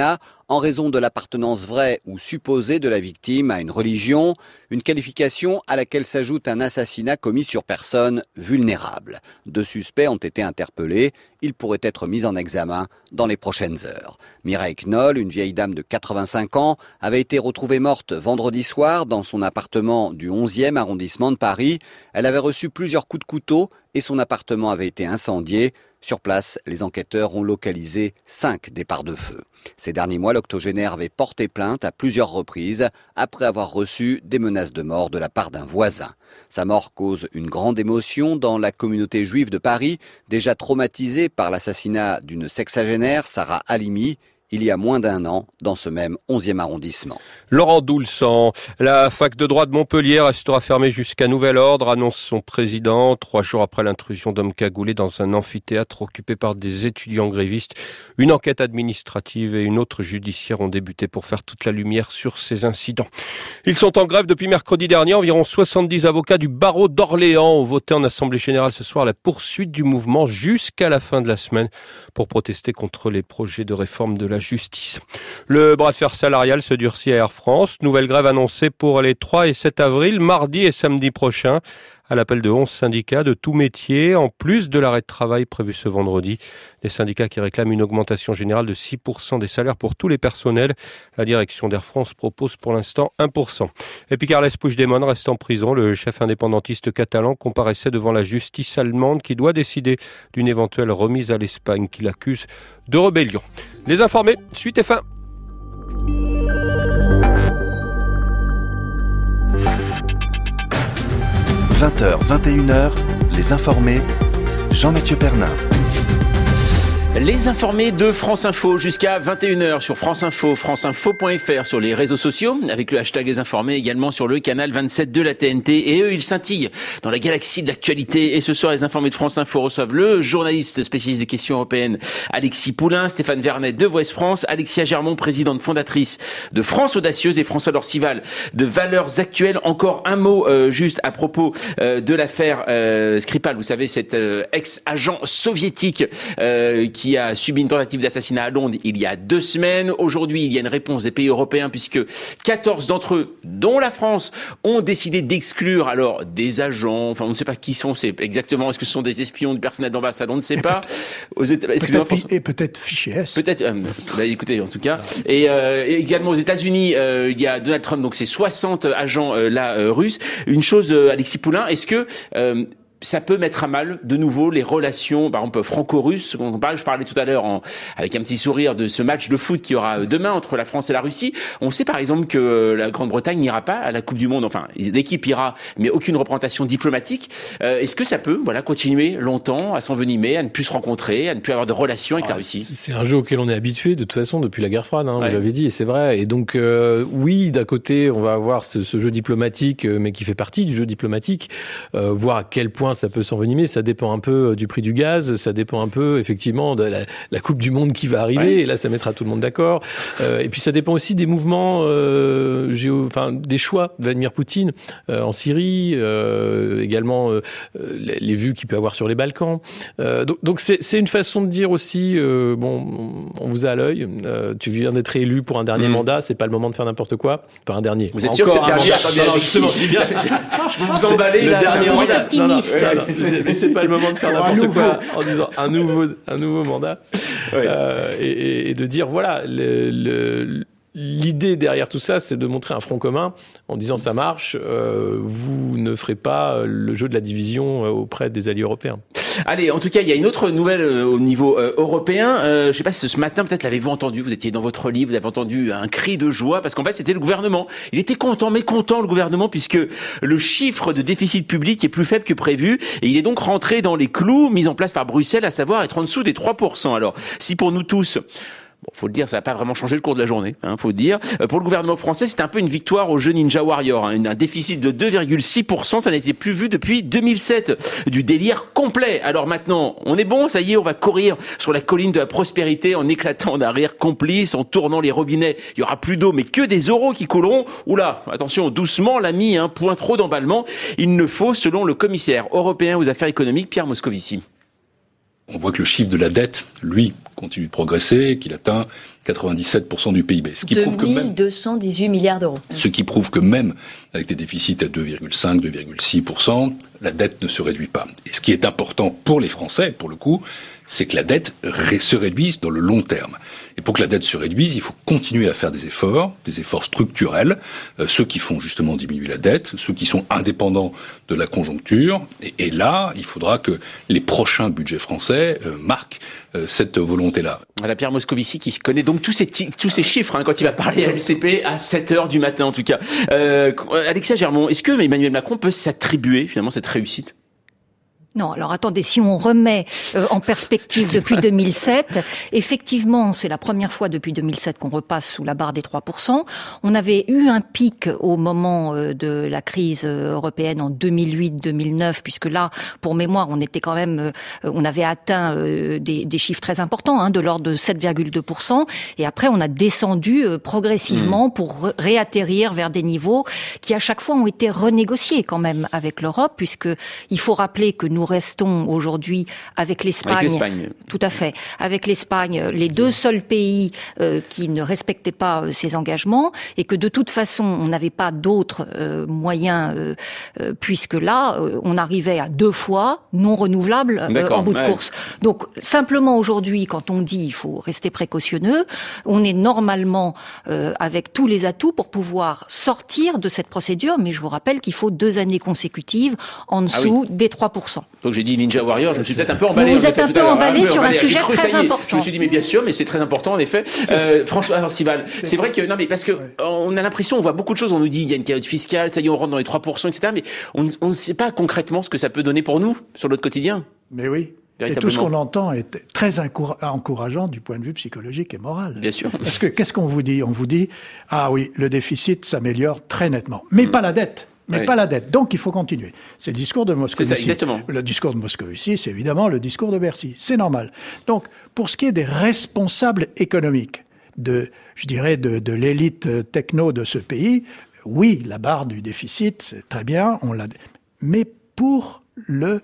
en raison de l'appartenance vraie ou supposée de la victime à une religion, une qualification à laquelle s'ajoute un assassinat commis sur personne vulnérable. 2 suspects ont été interpellés. Ils pourraient être mis en examen dans les prochaines heures. Mireille Knoll, une vieille dame de 85 ans, avait été retrouvée morte vendredi soir dans son appartement du 11e arrondissement de Paris. Elle avait reçu plusieurs coups de couteau et son appartement avait été incendié. Sur place, les enquêteurs ont localisé 5 départs de feu. Ces derniers mois, l'octogénaire avait porté plainte à plusieurs reprises après avoir reçu des menaces de mort de la part d'un voisin. Sa mort cause une grande émotion dans la communauté juive de Paris, déjà traumatisée par l'assassinat d'une sexagénaire, Sarah Halimi, il y a moins d'1 an, dans ce même 11e arrondissement. Laurent Doulsan, la fac de droit de Montpellier restera fermée jusqu'à nouvel ordre, annonce son président, 3 jours après l'intrusion d'hommes cagoulés dans un amphithéâtre occupé par des étudiants grévistes. Une enquête administrative et une autre judiciaire ont débuté pour faire toute la lumière sur ces incidents. Ils sont en grève depuis mercredi dernier. Environ 70 avocats du barreau d'Orléans ont voté en assemblée générale ce soir la poursuite du mouvement jusqu'à la fin de la semaine pour protester contre les projets de réforme de la justice. Le bras de fer salarial se durcit à Air France. Nouvelle grève annoncée pour les 3 et 7 avril, mardi et samedi prochains, à l'appel de 11 syndicats de tout métier, en plus de l'arrêt de travail prévu ce vendredi. Des syndicats qui réclament une augmentation générale de 6% des salaires pour tous les personnels. La direction d'Air France propose pour l'instant 1%. Et puis Carles Puigdemont reste en prison. Le chef indépendantiste catalan comparaissait devant la justice allemande qui doit décider d'une éventuelle remise à l'Espagne qui l'accuse de rébellion. Les informés, suite et fin. 20h, 21h, les informés, Jean-Mathieu Pernin. Les informés de France Info jusqu'à 21h sur France Info, franceinfo.fr, sur les réseaux sociaux, avec le hashtag Les Informés, également sur le canal 27 de la TNT. Et eux, ils scintillent dans la galaxie de l'actualité. Et ce soir, les informés de France Info reçoivent le journaliste spécialiste des questions européennes, Alexis Poulain, Stéphane Vernet de Ouest France, Alexia Germont, présidente fondatrice de France Audacieuse, et François Dorcival de Valeurs Actuelles. Encore un mot juste à propos de l'affaire Skripal. Vous savez, cet ex-agent soviétique qui a subi une tentative d'assassinat à Londres il y a 2 semaines. Aujourd'hui, il y a une réponse des pays européens puisque 14 d'entre eux, dont la France, ont décidé d'exclure alors des agents. Enfin, on ne sait pas qui sont, c'est exactement. Est-ce que ce sont des espions du personnel d'ambassade? On ne sait pas. Et peut-être fichier S. Peut-être. Écoutez, en tout cas. Et également aux États-Unis, il y a Donald Trump. Donc c'est 60 agents russes. Une chose, Alexis Poulain, est-ce que ça peut mettre à mal de nouveau les relations, par exemple franco-russes. Je parlais tout à l'heure avec un petit sourire de ce match de foot qui y aura demain entre la France et la Russie. On sait par exemple que la Grande-Bretagne n'ira pas à la Coupe du Monde. Enfin, l'équipe ira, mais aucune représentation diplomatique. Est-ce que ça peut, continuer longtemps à s'envenimer, à ne plus se rencontrer, à ne plus avoir de relations avec la Russie? C'est un jeu auquel on est habitué de toute façon depuis la guerre froide. Vous l'avez dit, et c'est vrai. Et donc oui, d'un côté, on va avoir ce jeu diplomatique, mais qui fait partie du jeu diplomatique, voir à quel point ça peut s'envenimer, ça dépend un peu du prix du gaz, ça dépend un peu effectivement de la Coupe du Monde qui va arriver, et là ça mettra tout le monde d'accord. Et puis ça dépend aussi des mouvements, des choix de Vladimir Poutine en Syrie, également les vues qu'il peut avoir sur les Balkans. Donc c'est une façon de dire aussi, on vous a à l'œil, tu viens d'être élu pour un dernier mandat, c'est pas le moment de faire n'importe quoi. Pas un dernier. Vous êtes sûr que c'est le dernier? Attendez, justement, je peux vous emballer là. On est optimiste. Mais c'est pas le moment de faire n'importe quoi en disant un nouveau mandat. Et de dire voilà, l'idée derrière tout ça, c'est de montrer un front commun en disant ça marche, vous ne ferez pas le jeu de la division auprès des alliés européens. Allez, en tout cas, il y a une autre nouvelle au niveau européen. Je sais pas si ce matin, peut-être l'avez-vous entendu, vous étiez dans votre lit, vous avez entendu un cri de joie, parce qu'en fait, c'était le gouvernement. Il était mécontent, le gouvernement, puisque le chiffre de déficit public est plus faible que prévu, et il est donc rentré dans les clous mis en place par Bruxelles, à savoir être en dessous des 3%. Alors, si pour nous tous... faut le dire, ça n'a pas vraiment changé le cours de la journée, faut le dire. Pour le gouvernement français, c'était un peu une victoire au jeu Ninja Warrior. Un déficit de 2,6%, ça n'était plus vu depuis 2007. Du délire complet. Alors maintenant, on est bon, ça y est, on va courir sur la colline de la prospérité en éclatant d'un rire complice, en tournant les robinets. Il y aura plus d'eau, mais que des euros qui couleront. Oula, attention, doucement, l'ami, point trop d'emballement. Il ne faut, selon le commissaire européen aux affaires économiques, Pierre Moscovici. On voit que le chiffre de la dette, lui, continue de progresser, qu'il atteint 97% du PIB. Ce qui prouve que même 218 milliards d'euros. Ce qui prouve que même avec des déficits à 2,5, 2,6%, la dette ne se réduit pas. Et ce qui est important pour les Français, pour le coup, c'est que la dette se réduise dans le long terme. Et pour que la dette se réduise, il faut continuer à faire des efforts structurels, ceux qui font justement diminuer la dette, ceux qui sont indépendants de la conjoncture. Et là, il faudra que les prochains budgets français marquent cette volonté-là. Voilà, Pierre Moscovici qui connaît donc tous ces chiffres quand il va parler à LCP à 7h du matin en tout cas. Alexia Germont, est-ce que Emmanuel Macron peut s'attribuer finalement cette réussite ? Non, alors attendez, si on remet en perspective depuis 2007, effectivement, c'est la première fois depuis 2007 qu'on repasse sous la barre des 3%. On avait eu un pic au moment de la crise européenne en 2008-2009, puisque là, pour mémoire, on était quand même, on avait atteint des chiffres très importants, de l'ordre de 7,2%. Et après, on a descendu progressivement pour réatterrir vers des niveaux qui, à chaque fois, ont été renégociés quand même avec l'Europe, puisque il faut rappeler que nous restons aujourd'hui avec l'Espagne. Tout à fait. Avec l'Espagne, les deux seuls pays qui ne respectaient pas ces engagements et que de toute façon, on n'avait pas d'autres moyens puisque là, on arrivait à 2 fois non renouvelables en bout de course. Donc, simplement aujourd'hui, quand on dit il faut rester précautionneux, on est normalement avec tous les atouts pour pouvoir sortir de cette procédure, mais je vous rappelle qu'il faut 2 années consécutives en dessous des 3%. Donc j'ai dit Ninja Warrior, je me suis peut-être un peu emballé. Vous êtes un peu emballé sur un sujet très important. Je me suis dit mais bien sûr, mais c'est très important en effet. François Orcival, c'est vrai que non mais parce que on a l'impression, on voit beaucoup de choses, on nous dit il y a une cagnotte fiscale, ça y est on rentre dans les 3%, etc. Mais on ne sait pas concrètement ce que ça peut donner pour nous sur notre quotidien. Mais oui. Et tout ce qu'on entend est très encourageant du point de vue psychologique et moral. Bien sûr. Parce que qu'est-ce qu'on vous dit ? On vous dit ah oui, le déficit s'améliore très nettement, mais pas la dette. Mais pas la dette. Donc, il faut continuer. C'est le discours de Moscovici. C'est ça, exactement. Le discours de Moscovici, c'est évidemment le discours de Bercy. C'est normal. Donc, pour ce qui est des responsables économiques, je dirais, de l'élite techno de ce pays, oui, la barre du déficit, c'est très bien, on l'a. Mais pour le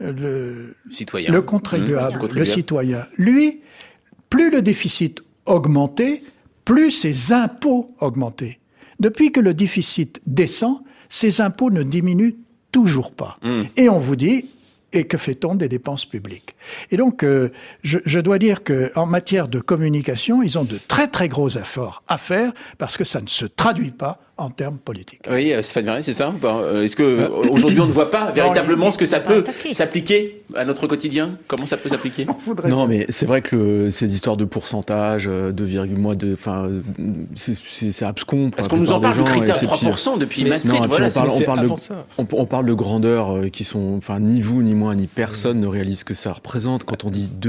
citoyen, le contribuable, le citoyen, lui, plus le déficit augmentait, plus ses impôts augmentaient. Depuis que le déficit descend, ces impôts ne diminuent toujours pas. Et on vous dit, et que fait-on des dépenses publiques ? Et donc, je dois dire qu'en matière de communication, ils ont de très très gros efforts à faire parce que ça ne se traduit pas en termes politiques. Oui, Stéphane Vernet, c'est ça ou pas ? Est-ce que aujourd'hui on ne voit pas véritablement ce que ça peut s'appliquer à notre quotidien ? Comment ça peut s'appliquer ? Non, mais c'est vrai que ces histoires de pourcentage, c'est abscon. Parce qu'on nous en parle du critère 3% depuis Maastricht. Voilà, on parle de grandeurs qui sont, ni vous, ni moi, ni personne ne réalise ce que ça représente. Quand on dit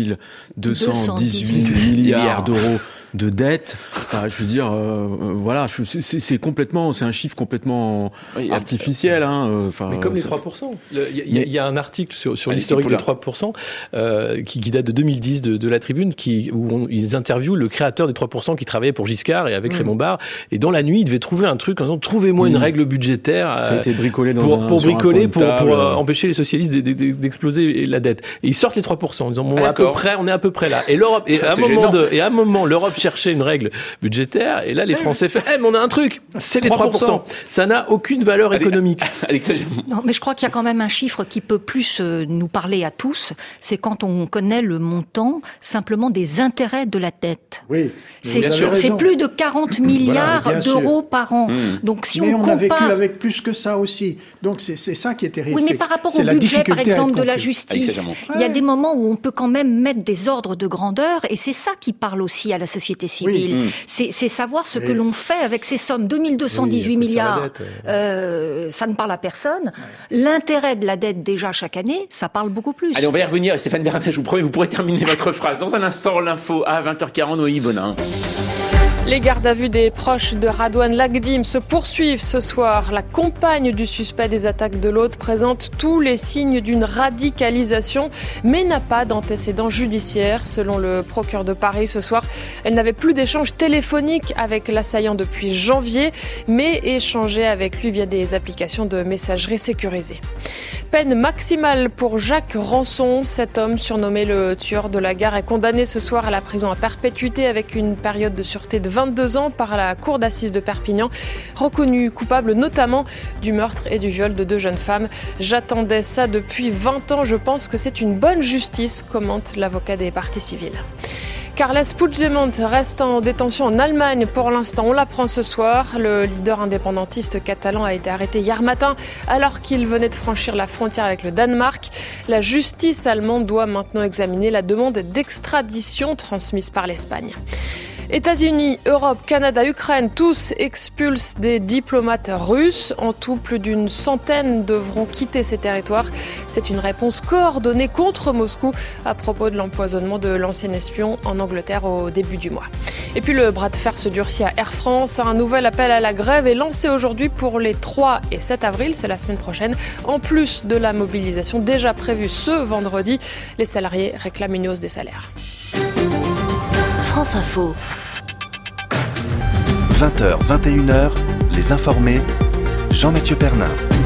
2218 milliards d'euros de dette, je veux dire, voilà, c'est un chiffre complètement artificiel. Mais comme les 3%. Il y a un article sur l'historique des 3% qui date de 2010 de la Tribune, où ils interviewent le créateur des 3% qui travaillait pour Giscard et avec Raymond Barre. Et dans la nuit, il devait trouver un truc en disant trouvez-moi une règle budgétaire qui a été bricolée pour empêcher les socialistes d'exploser la dette. Et ils sortent les 3% en disant on est à peu près là. Et l'Europe, à un moment, l'Europe cherchait une règle budgétaire. Et là, les Français font mais on a un truc, c'est les 3%. Ça n'a aucune valeur économique. Non, mais je crois qu'il y a quand même un chiffre qui peut plus nous parler à tous, c'est quand on connaît le montant simplement des intérêts de la dette. Oui, c'est plus de 40 milliards d'euros par an. Donc si on compare... a vécu avec plus que ça aussi. Donc c'est ça qui est terrible. Oui, mais par rapport au budget, par exemple, de la justice, il y a des moments où on peut quand même mettre des ordres de grandeur, et c'est ça qui parle aussi à la société civile. C'est savoir ce que l'on fait avec ces sommes. 2218 milliards, ça ne parle à personne. L'intérêt de la dette, déjà, chaque année, ça parle beaucoup plus. Allez, on va y revenir. Stéphane Vernet, je vous promets, vous pourrez terminer votre phrase. Dans un instant, l'info à 20h40, Noémie Bonin. Les gardes à vue des proches de Radouane Lagdim se poursuivent ce soir. La compagne du suspect des attaques de l'autre présente tous les signes d'une radicalisation, mais n'a pas d'antécédent judiciaire. Selon le procureur de Paris ce soir, elle n'avait plus d'échanges téléphoniques avec l'assaillant depuis janvier, mais échangeait avec lui via des applications de messagerie sécurisées. Peine maximale pour Jacques Rançon. Cet homme, surnommé le tueur de la gare, est condamné ce soir à la prison à perpétuité avec une période de sûreté de 22 ans par la cour d'assises de Perpignan, reconnu coupable notamment du meurtre et du viol de 2 jeunes femmes. J'attendais ça depuis 20 ans, je pense que c'est une bonne justice, commente l'avocat des parties civiles. Carles Puigdemont reste en détention en Allemagne pour l'instant, on l'apprend ce soir. Le leader indépendantiste catalan a été arrêté hier matin alors qu'il venait de franchir la frontière avec le Danemark. La justice allemande doit maintenant examiner la demande d'extradition transmise par l'Espagne. États-Unis, Europe, Canada, Ukraine, tous expulsent des diplomates russes. En tout, plus d'une centaine devront quitter ces territoires. C'est une réponse coordonnée contre Moscou à propos de l'empoisonnement de l'ancien espion en Angleterre au début du mois. Et puis le bras de fer se durcit à Air France. Un nouvel appel à la grève est lancé aujourd'hui pour les 3 et 7 avril, c'est la semaine prochaine. En plus de la mobilisation déjà prévue ce vendredi, les salariés réclament une hausse des salaires. France Info. 20h, 21h, les informés, Jean-Mathieu Pernin.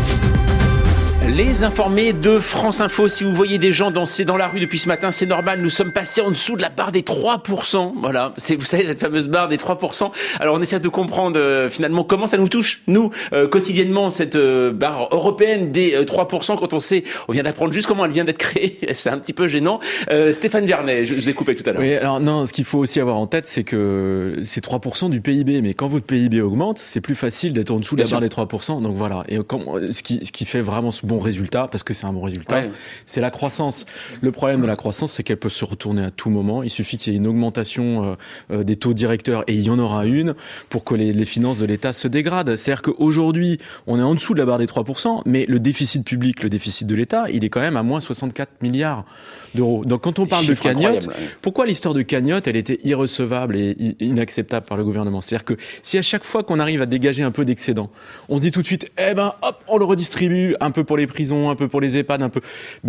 Les informés de France Info, si vous voyez des gens danser dans la rue depuis ce matin, c'est normal, nous sommes passés en dessous de la barre des 3%. Voilà, c'est, vous savez, cette fameuse barre des 3%. Alors on essaie de comprendre finalement comment ça nous touche, nous, quotidiennement, cette barre européenne des 3%, quand on vient d'apprendre juste comment elle vient d'être créée, c'est un petit peu gênant. Stéphane Vernet, je vous ai coupé tout à l'heure. Oui, alors non, ce qu'il faut aussi avoir en tête, c'est que c'est 3% du PIB, mais quand votre PIB augmente, c'est plus facile d'être en dessous de la barre des 3%, donc voilà. Et ce qui fait vraiment ce bon résultat, parce que c'est un bon résultat, c'est la croissance. Le problème de la croissance, c'est qu'elle peut se retourner à tout moment. Il suffit qu'il y ait une augmentation des taux directeurs, et il y en aura une, pour que les finances de l'État se dégradent. C'est-à-dire qu'aujourd'hui, on est en dessous de la barre des 3%, mais le déficit public, le déficit de l'État, il est quand même à moins 64 milliards d'euros. Donc quand on parle de cagnotte, pourquoi l'histoire de cagnotte, elle était irrecevable et inacceptable par le gouvernement? C'est-à-dire que si à chaque fois qu'on arrive à dégager un peu d'excédent, on se dit tout de suite, hop, on le redistribue, un peu pour les prisons, un peu pour les EHPAD, un peu,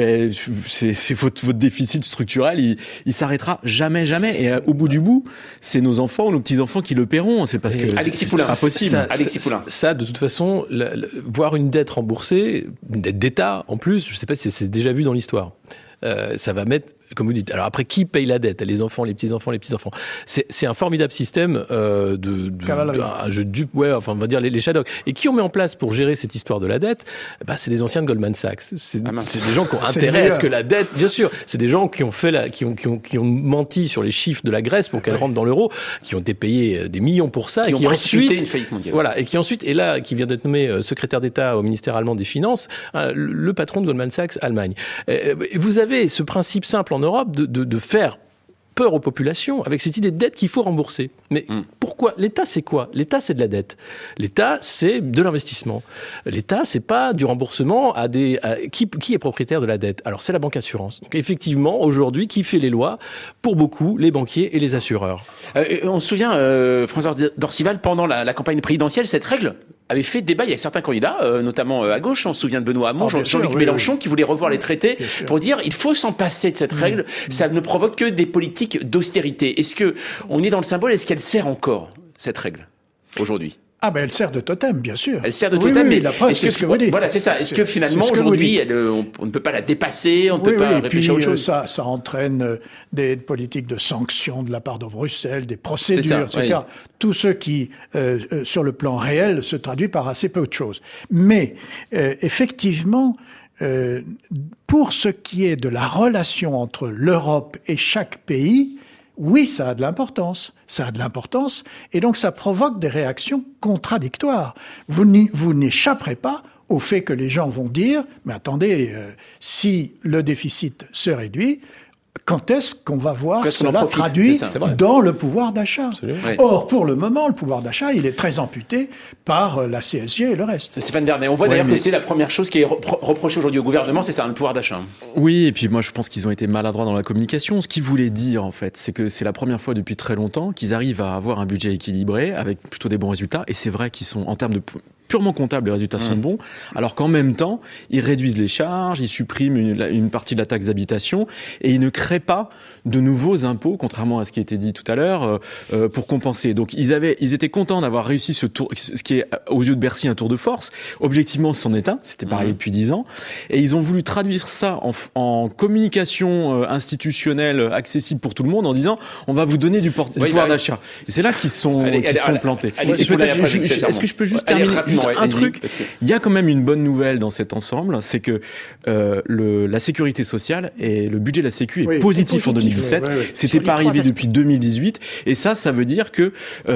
c'est votre déficit structurel, il s'arrêtera jamais. Et au bout du bout, c'est nos enfants ou nos petits-enfants qui le paieront. C'est parce que Alexis Poulain, c'est impossible. Alexis Poulain. Ça, de toute façon, voir une dette remboursée, une dette d'État, en plus, je sais pas si c'est déjà vu dans l'histoire. Ça va mettre, comme vous dites. Alors après, qui paye la dette? Les enfants, les petits-enfants, les petits-enfants. C'est un formidable système un jeu de dupes, on va dire les Shadocks. Et qui on met en place pour gérer cette histoire de la dette? C'est des anciens de Goldman Sachs. C'est des gens qui ont intérêt à ce que la dette, bien sûr, c'est des gens qui ont fait qui ont menti sur les chiffres de la Grèce pour qu'elle rentre dans l'euro, qui ont été payés des millions pour ça, qui ont précipité une faillite mondiale. Voilà, et qui ensuite, et là, qui vient d'être nommé secrétaire d'État au ministère allemand des Finances, le patron de Goldman Sachs Allemagne. Vous avez ce principe simple en Europe de faire peur aux populations avec cette idée de dette qu'il faut rembourser. Mais pourquoi? L'État, c'est quoi? L'État, c'est de la dette. L'État, c'est de l'investissement. L'État, c'est pas du remboursement qui est propriétaire de la dette? Alors, c'est la banque assurance. Donc, effectivement, aujourd'hui, qui fait les lois? Pour beaucoup, les banquiers et les assureurs. On se souvient, François Dorcival, pendant la campagne présidentielle, cette règle avait fait débat. Il y a certains candidats, notamment à gauche, on se souvient de Benoît Hamon, Jean-Luc Mélenchon, qui voulait revoir les traités pour dire il faut s'en passer de cette règle, ça ne provoque que des politiques d'austérité. Est-ce que on est dans le symbole? Est-ce qu'elle sert encore, cette règle, aujourd'hui? Elle sert de totem, bien sûr. Elle sert de totem, mais la preuve, est-ce que voilà, c'est ça. Est-ce que finalement, aujourd'hui, on ne peut pas la dépasser, on ne peut pas réfléchir à autre chose? Ça entraîne des politiques de sanctions de la part de Bruxelles, des procédures, etc. Tout ce qui, sur le plan réel, se traduit par assez peu de choses. Mais, effectivement, pour ce qui est de la relation entre l'Europe et chaque pays, oui, ça a de l'importance. Ça a de l'importance, et donc ça provoque des réactions contradictoires. Vous n'échapperez pas au fait que les gens vont dire, mais attendez, si le déficit se réduit, Quand est-ce qu'on va voir cela profite, traduit dans le pouvoir d'achat? Ouais. Or, pour le moment, le pouvoir d'achat, il est très amputé par la CSG et le reste. Stéphane Vernet, on voit d'ailleurs que c'est la première chose qui est reprochée aujourd'hui au gouvernement, c'est ça, le pouvoir d'achat. Oui, et puis moi je pense qu'ils ont été maladroits dans la communication. Ce qu'ils voulaient dire en fait, c'est que c'est la première fois depuis très longtemps qu'ils arrivent à avoir un budget équilibré avec plutôt des bons résultats. Et c'est vrai qu'ils sont, en termes de purement comptable, les résultats sont bons, alors qu'en même temps, ils réduisent les charges, ils suppriment une partie de la taxe d'habitation et ils ne créent pas de nouveaux impôts, contrairement à ce qui a été dit tout à l'heure, pour compenser. Donc ils étaient contents d'avoir réussi ce tour, ce qui est aux yeux de Bercy un tour de force. Objectivement, c'en est un, c'était pareil depuis 10 ans. Et ils ont voulu traduire ça en communication institutionnelle accessible pour tout le monde en disant on va vous donner du pouvoir d'achat. Et c'est là qu'ils sont plantés. Est-ce que je peux juste terminer un truc, il y a quand même une bonne nouvelle dans cet ensemble, c'est que la sécurité sociale et le budget de la Sécu est positif en 2017. C'était pas arrivé depuis 2018, et ça veut dire que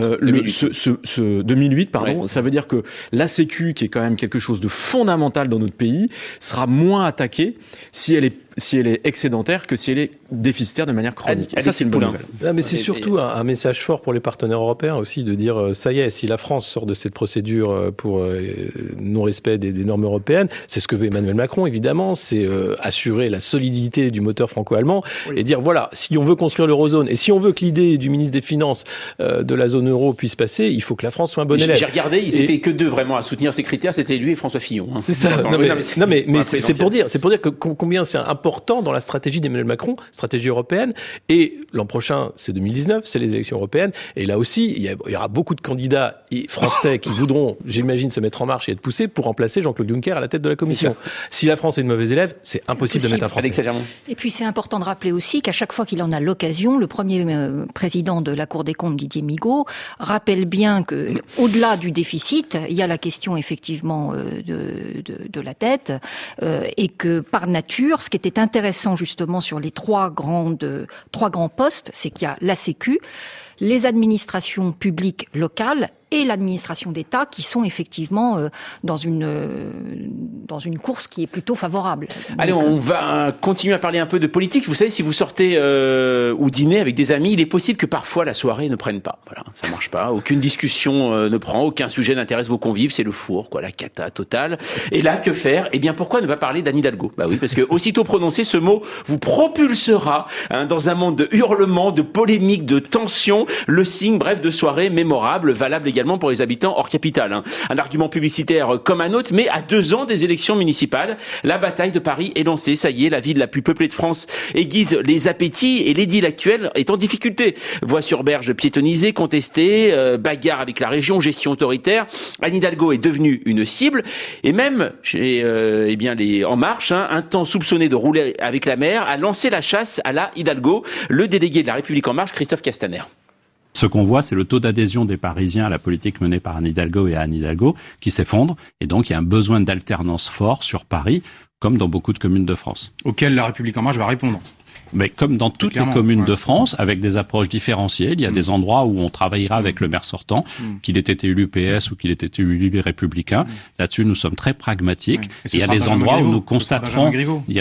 2008, pardon, ça veut dire que la Sécu, qui est quand même quelque chose de fondamental dans notre pays, sera moins attaquée si elle est excédentaire que si elle est déficitaire de manière chronique. Et ça, c'est une bonne nouvelle. Non, mais c'est surtout un message fort pour les partenaires européens aussi, de dire ça y est, si la France sort de cette procédure pour non-respect des normes européennes, c'est ce que veut Emmanuel Macron, évidemment, c'est assurer la solidité du moteur franco-allemand et dire voilà, si on veut construire l'eurozone et si on veut que l'idée du ministre des Finances de la zone euro puisse passer, il faut que la France soit un bon élève. J'ai regardé, il n'était que deux vraiment à soutenir ces critères, c'était lui et François Fillon. Hein. C'est ça. Non mais c'est pour dire que combien c'est important dans la stratégie d'Emmanuel Macron, stratégie européenne, et l'an prochain, c'est 2019, c'est les élections européennes, et là aussi, il y aura beaucoup de candidats français qui voudront, j'imagine, se mettre en marche et être poussés pour remplacer Jean-Claude Juncker à la tête de la Commission. Si la France est une mauvaise élève, c'est impossible de mettre un Français. Et puis c'est important de rappeler aussi qu'à chaque fois qu'il en a l'occasion, le premier président de la Cour des comptes, Didier Migaud, rappelle bien que, au-delà du déficit, il y a la question effectivement de la dette, et que par nature, ce qui était intéressant justement sur les trois grands postes, c'est qu'il y a la Sécu, les administrations publiques locales et l'administration d'État qui sont effectivement dans une course qui est plutôt favorable. Allez, on va continuer à parler un peu de politique. Vous savez, si vous sortez ou dînez avec des amis, il est possible que parfois la soirée ne prenne pas. Voilà, ça marche pas. Aucune discussion ne prend, aucun sujet n'intéresse vos convives. C'est le four, quoi, la cata totale. Et là, que faire? Eh bien, pourquoi ne pas parler d'Anne Hidalgo? Bah oui, parce que aussitôt prononcé, ce mot vous propulsera dans un monde de hurlements, de polémiques, de tensions. Le signe, bref, de soirées mémorables, valables également pour les habitants hors capitale. Un argument publicitaire comme un autre, mais à 2 ans des élections municipales, la bataille de Paris est lancée. Ça y est, la ville la plus peuplée de France aiguise les appétits et l'édile actuelle est en difficulté. Voies sur berge piétonnisées, contestées, bagarre avec la région, gestion autoritaire. Anne Hidalgo est devenue une cible et même chez les En Marche, un temps soupçonné de rouler avec la mer, a lancé la chasse à la Hidalgo. Le délégué de la République En Marche, Christophe Castaner. Ce qu'on voit, c'est le taux d'adhésion des Parisiens à la politique menée par Anne Hidalgo et Anne Hidalgo qui s'effondre. Et donc, il y a un besoin d'alternance fort sur Paris, comme dans beaucoup de communes de France. Auquel la République En Marche va répondre. Mais comme dans toutes les communes de France, avec des approches différenciées, il y a des endroits où on travaillera avec le maire sortant, qu'il ait été élu PS ou qu'il ait été élu les Républicains. Là-dessus, nous sommes très pragmatiques. Il y a des endroits où nous constaterons, il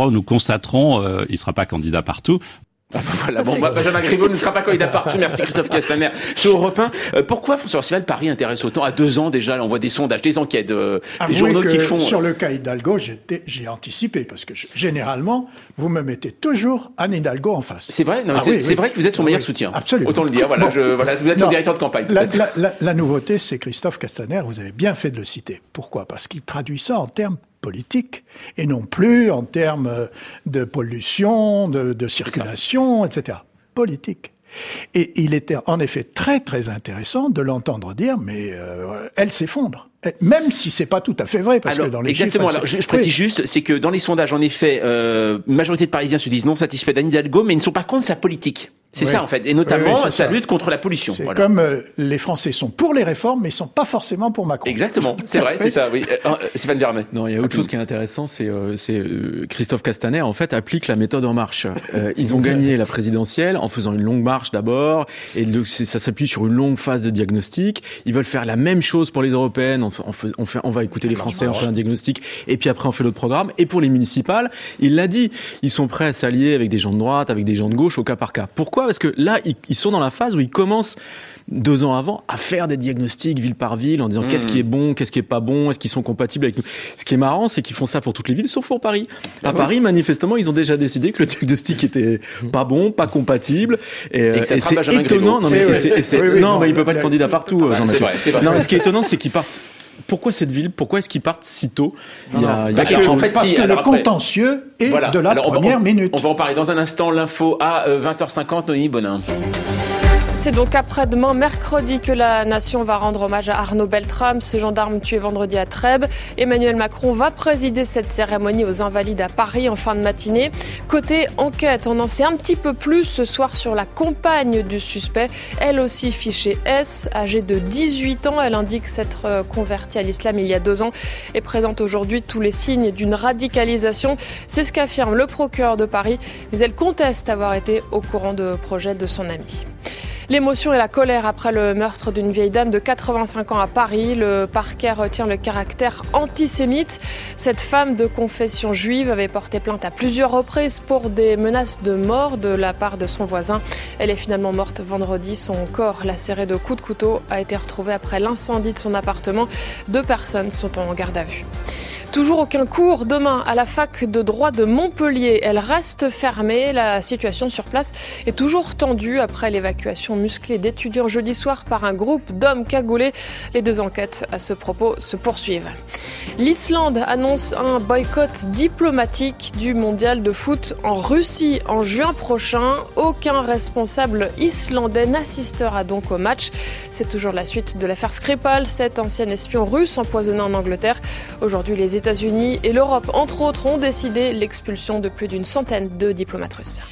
ne sera pas candidat partout. Voilà, Benjamin Griveaux ne sera pas candidat partout. Merci Christophe Castaner. Sur Europe 1, pourquoi François Orcival, Paris intéresse autant? À 2 ans déjà, là, on voit des sondages, des enquêtes, des journaux qui font... Sur le cas Hidalgo, j'ai anticipé, parce que généralement, vous me mettez toujours Anne Hidalgo en face. C'est vrai, c'est vrai que vous êtes son meilleur soutien. Absolument. Autant le dire. Voilà, vous êtes son directeur de campagne. La nouveauté, c'est Christophe Castaner, vous avez bien fait de le citer. Pourquoi? Parce qu'il traduit ça en termes politique et non plus en termes de pollution, de circulation, etc. Politique. Et il était en effet très très intéressant de l'entendre dire mais elle s'effondre. Même si c'est pas tout à fait vrai, parce que dans les exactement. chiffres... Alors, je précise juste, c'est que dans les sondages, en effet, une majorité de Parisiens se disent non satisfaits d'Anne Hidalgo, mais ils ne sont pas contre sa politique. C'est ça en fait, et notamment sa lutte contre la pollution. C'est comme les Français sont pour les réformes, mais ils sont pas forcément pour Macron. Exactement, c'est vrai, c'est ça. Oui, Stéphane Vernet. Non, il y a autre chose qui est intéressant, c'est Christophe Castaner en fait applique la méthode En Marche. Ils ont gagné la présidentielle en faisant une longue marche d'abord, et ça s'appuie sur une longue phase de diagnostic. Ils veulent faire la même chose pour les européennes. On va écouter les Français, on fait un diagnostic, et puis après on fait l'autre programme. Et pour les municipales, il l'a dit, ils sont prêts à s'allier avec des gens de droite, avec des gens de gauche au cas par cas. Pourquoi ? Parce que là, ils sont dans la phase où ils commencent 2 ans avant à faire des diagnostics ville par ville en disant qu'est-ce qui est bon, qu'est-ce qui est pas bon, est-ce qu'ils sont compatibles avec nous. Ce qui est marrant, c'est qu'ils font ça pour toutes les villes, sauf pour Paris. À Paris, manifestement, ils ont déjà décidé que le diagnostic était pas bon, pas compatible, et c'est étonnant. Non, mais il peut pas être candidat partout, Jean-Mathieu. Non, mais ce qui est étonnant, c'est qu'ils partent. Pourquoi cette ville ? Pourquoi est-ce qu'ils partent si tôt ? Parce que le contentieux est de la première minute. On va en parler dans un instant. L'info à 20h50, Noémie Bonin. C'est donc après-demain, mercredi, que la nation va rendre hommage à Arnaud Beltrame, ce gendarme tué vendredi à Trèbes. Emmanuel Macron va présider cette cérémonie aux Invalides à Paris en fin de matinée. Côté enquête, on en sait un petit peu plus ce soir sur la compagne du suspect, elle aussi fichée S, âgée de 18 ans. Elle indique s'être convertie à l'islam il y a 2 ans et présente aujourd'hui tous les signes d'une radicalisation. C'est ce qu'affirme le procureur de Paris, mais elle conteste avoir été au courant de projets de son ami. L'émotion et la colère après le meurtre d'une vieille dame de 85 ans à Paris. Le parquet retient le caractère antisémite. Cette femme de confession juive avait porté plainte à plusieurs reprises pour des menaces de mort de la part de son voisin. Elle est finalement morte vendredi. Son corps, lacéré de coups de couteau, a été retrouvé après l'incendie de son appartement. 2 personnes sont en garde à vue. Toujours aucun cours demain à la fac de droit de Montpellier. Elle reste fermée. La situation sur place est toujours tendue après l'évacuation musclée d'étudiants jeudi soir par un groupe d'hommes cagoulés. Les 2 enquêtes à ce propos se poursuivent. L'Islande annonce un boycott diplomatique du mondial de foot en Russie en juin prochain. Aucun responsable islandais n'assistera donc au match. C'est toujours la suite de l'affaire Skripal, cet ancien espion russe empoisonné en Angleterre. Aujourd'hui, les États-Unis et l'Europe, entre autres, ont décidé l'expulsion de plus d'une centaine de diplomates russes.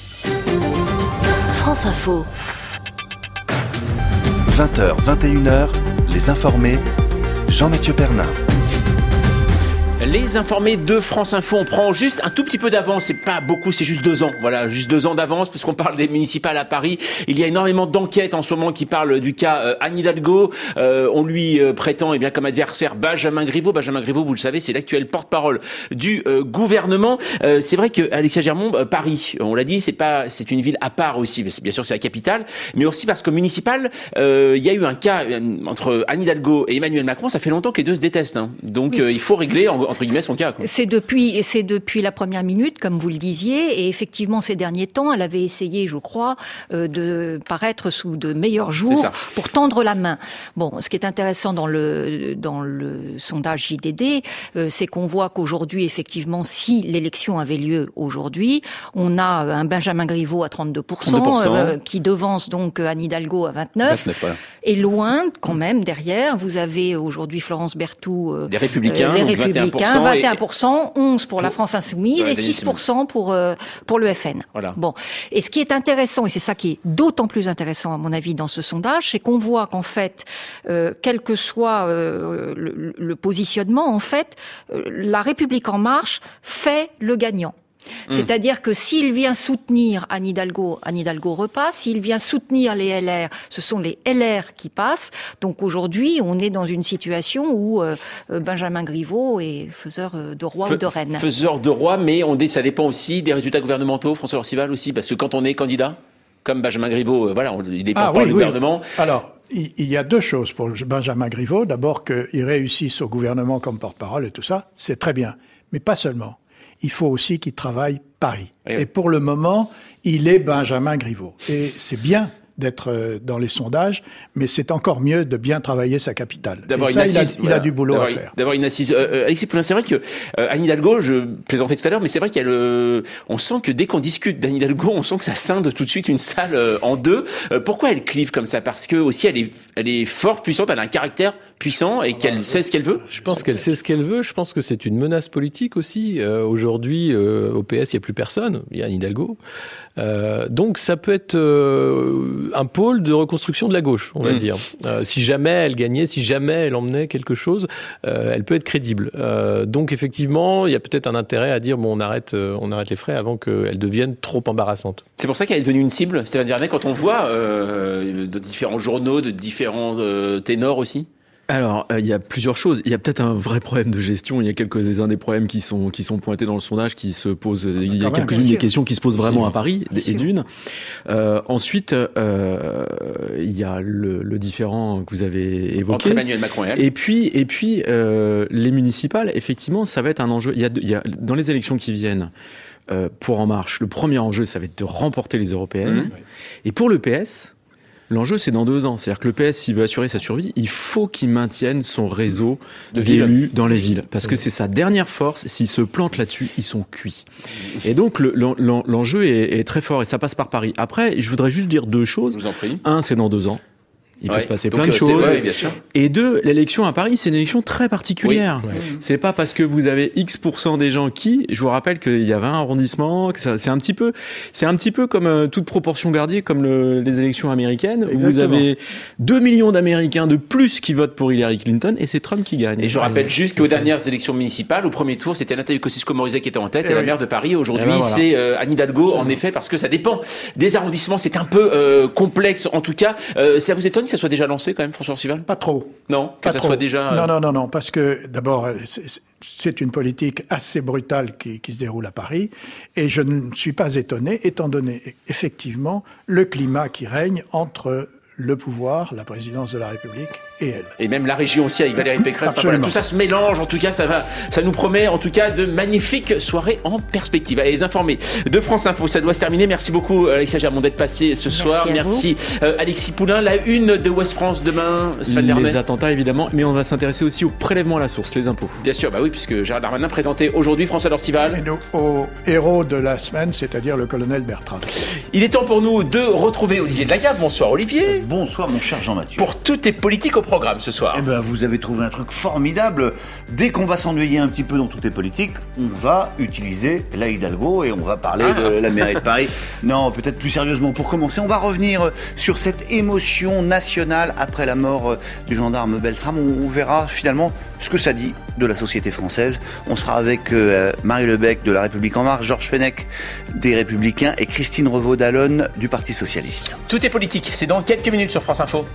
France Info. 20h, 21h, les informés, Jean-Mathieu Pernin. Les informés de France Info, on prend juste un tout petit peu d'avance, c'est pas beaucoup, c'est juste 2 ans. Voilà, juste 2 ans d'avance, puisqu'on parle des municipales à Paris. Il y a énormément d'enquêtes en ce moment qui parlent du cas Anne Hidalgo. On lui prétend, bien, comme adversaire Benjamin Griveaux. Benjamin Griveaux, vous le savez, c'est l'actuel porte-parole du gouvernement. C'est vrai que Alexia Germond, Paris, on l'a dit, c'est une ville à part aussi. Bien sûr, c'est la capitale, mais aussi parce que municipal, il y a eu un cas entre Anne Hidalgo et Emmanuel Macron. Ça fait longtemps que les deux se détestent, hein. Donc il faut régler entre guillemets son cas, quoi. C'est depuis la première minute, comme vous le disiez, et effectivement ces derniers temps, elle avait essayé, je crois, de paraître sous de meilleurs jours pour tendre la main. Bon, ce qui est intéressant dans le sondage JDD, c'est qu'on voit qu'aujourd'hui, effectivement, si l'élection avait lieu aujourd'hui, on a un Benjamin Griveaux à 32%, qui devance donc Anne Hidalgo à 29%, voilà. Et loin, quand même, derrière, vous avez aujourd'hui Florence Berthoud, les Républicains, 21%, 11% pour la France Insoumise et 6% pour le FN. Voilà. Bon. Et ce qui est intéressant, et c'est ça qui est d'autant plus intéressant à mon avis dans ce sondage, c'est qu'on voit qu'en fait, quel que soit le positionnement, en fait, la République en marche fait le gagnant. C'est-à-dire que s'il vient soutenir Anne Hidalgo repasse. S'il vient soutenir les LR, ce sont les LR qui passent. Donc aujourd'hui, on est dans une situation où Benjamin Griveaux est faiseur de roi ou de reine. Faiseur de roi, mais ça dépend aussi des résultats gouvernementaux, François Orcival aussi, parce que quand on est candidat, comme Benjamin Griveaux, il est porte-parole du gouvernement. Alors, il y a 2 choses pour Benjamin Griveaux. D'abord, qu'il réussisse au gouvernement comme porte-parole et tout ça, c'est très bien. Mais pas seulement. Il faut aussi qu'il travaille Paris. Et pour le moment, il est Benjamin Griveaux. Et c'est bien d'être dans les sondages, mais c'est encore mieux de bien travailler sa capitale. D'avoir une assise, il a du boulot à faire. D'avoir une assise. Alexis Poulain, c'est vrai que Anne Hidalgo, je plaisantais tout à l'heure, mais c'est vrai qu'il y a on sent que dès qu'on discute d'Anne Hidalgo, on sent que ça scinde tout de suite une salle en deux. Pourquoi elle clive comme ça ? Parce que aussi elle est forte, puissante, elle a un caractère puissant et qu'elle sait ce qu'elle veut? Je pense qu'elle sait ce qu'elle veut. Je pense que c'est une menace politique aussi. Aujourd'hui, au PS, il n'y a plus personne. Il y a Anne Hidalgo. Donc ça peut être un pôle de reconstruction de la gauche, on va dire. Si jamais elle gagnait, si jamais elle emmenait quelque chose, elle peut être crédible. Donc effectivement, il y a peut-être un intérêt à dire bon, on arrête les frais avant qu'elle devienne trop embarrassante. C'est pour ça qu'elle est devenue une cible, Stéphane Vernet, quand on voit de différents journaux, de différents ténors aussi. Alors, il y a plusieurs choses. Il y a peut-être un vrai problème de gestion. Il y a quelques-uns des problèmes qui sont pointés dans le sondage, qui se posent. Il y a quelques-unes des questions qui se posent vraiment à Paris, et d'une. Ensuite, il y a le différend que vous avez évoqué. Entre Emmanuel Macron et elle. Et puis, les municipales, effectivement, ça va être un enjeu. Il y a dans les élections qui viennent, pour En Marche, le premier enjeu, ça va être de remporter les européennes. Et pour le PS, l'enjeu, c'est dans 2 ans. C'est-à-dire que le PS, s'il veut assurer sa survie, il faut qu'il maintienne son réseau d'élus dans les villes. Parce que c'est sa dernière force. S'il se plante là-dessus, ils sont cuits. Et donc, l'enjeu est très fort. Et ça passe par Paris. Après, je voudrais juste dire 2 choses. Je vous en prie. 1, c'est dans 2 ans. Il peut se passer plein de choses. Bien sûr. Et 2, l'élection à Paris, c'est une élection très particulière. C'est pas parce que vous avez X% des gens je vous rappelle qu'il y a 20 arrondissements, que c'est un petit peu comme toute proportion gardée, comme les élections américaines, où vous avez 2 millions d'Américains de plus qui votent pour Hillary Clinton, et c'est Trump qui gagne. Et je rappelle juste qu'aux dernières élections municipales, au premier tour, c'était Nathalie Kosciusko-Morizet qui était en tête, et la maire de Paris. Aujourd'hui, c'est Anne Hidalgo, en effet, parce que ça dépend des arrondissements. C'est un peu complexe, en tout cas. Ça vous étonne que ça soit déjà lancé quand même, François Orcival? Pas trop. Non, que ça soit déjà... Non, parce que d'abord, c'est une politique assez brutale qui se déroule à Paris, et je ne suis pas étonné, étant donné effectivement le climat qui règne entre le pouvoir, la présidence de la République et elle. Et même la région aussi avec Valérie Pécresse. Voilà, tout ça se mélange. En tout cas, ça nous promet en tout cas de magnifiques soirées en perspective. Allez, les informés de France Info, ça doit se terminer. Merci beaucoup Alexia Germont d'être passé ce soir. Merci Alexis Poulain. La une de Ouest France demain, Stéphane Vernet. Les attentats évidemment, mais on va s'intéresser aussi au prélèvement à la source, les impôts. Bien sûr, oui, puisque Gérald Darmanin présentait aujourd'hui François Dorcival. Et nous, au héros de la semaine, c'est-à-dire le colonel Bertrand. Il est temps pour nous de retrouver Olivier de Lagave. Bonsoir Olivier. Bonsoir mon cher Jean-Mathieu. Pour tout est politique au programme ce soir. Eh ben, vous avez trouvé un truc formidable. Dès qu'on va s'ennuyer un petit peu dans tout est politique, on va utiliser la Hidalgo et on va parler de la mairie de Paris. Non, peut-être plus sérieusement. Pour commencer, on va revenir sur cette émotion nationale après la mort du gendarme Beltrame. On verra finalement ce que ça dit de la société française. On sera avec Marie Lebec de La République En Marche, Georges Fenech des Républicains et Christine Revaud-Dallon du Parti Socialiste. Tout est politique, c'est dans quelques minutes sur France Info.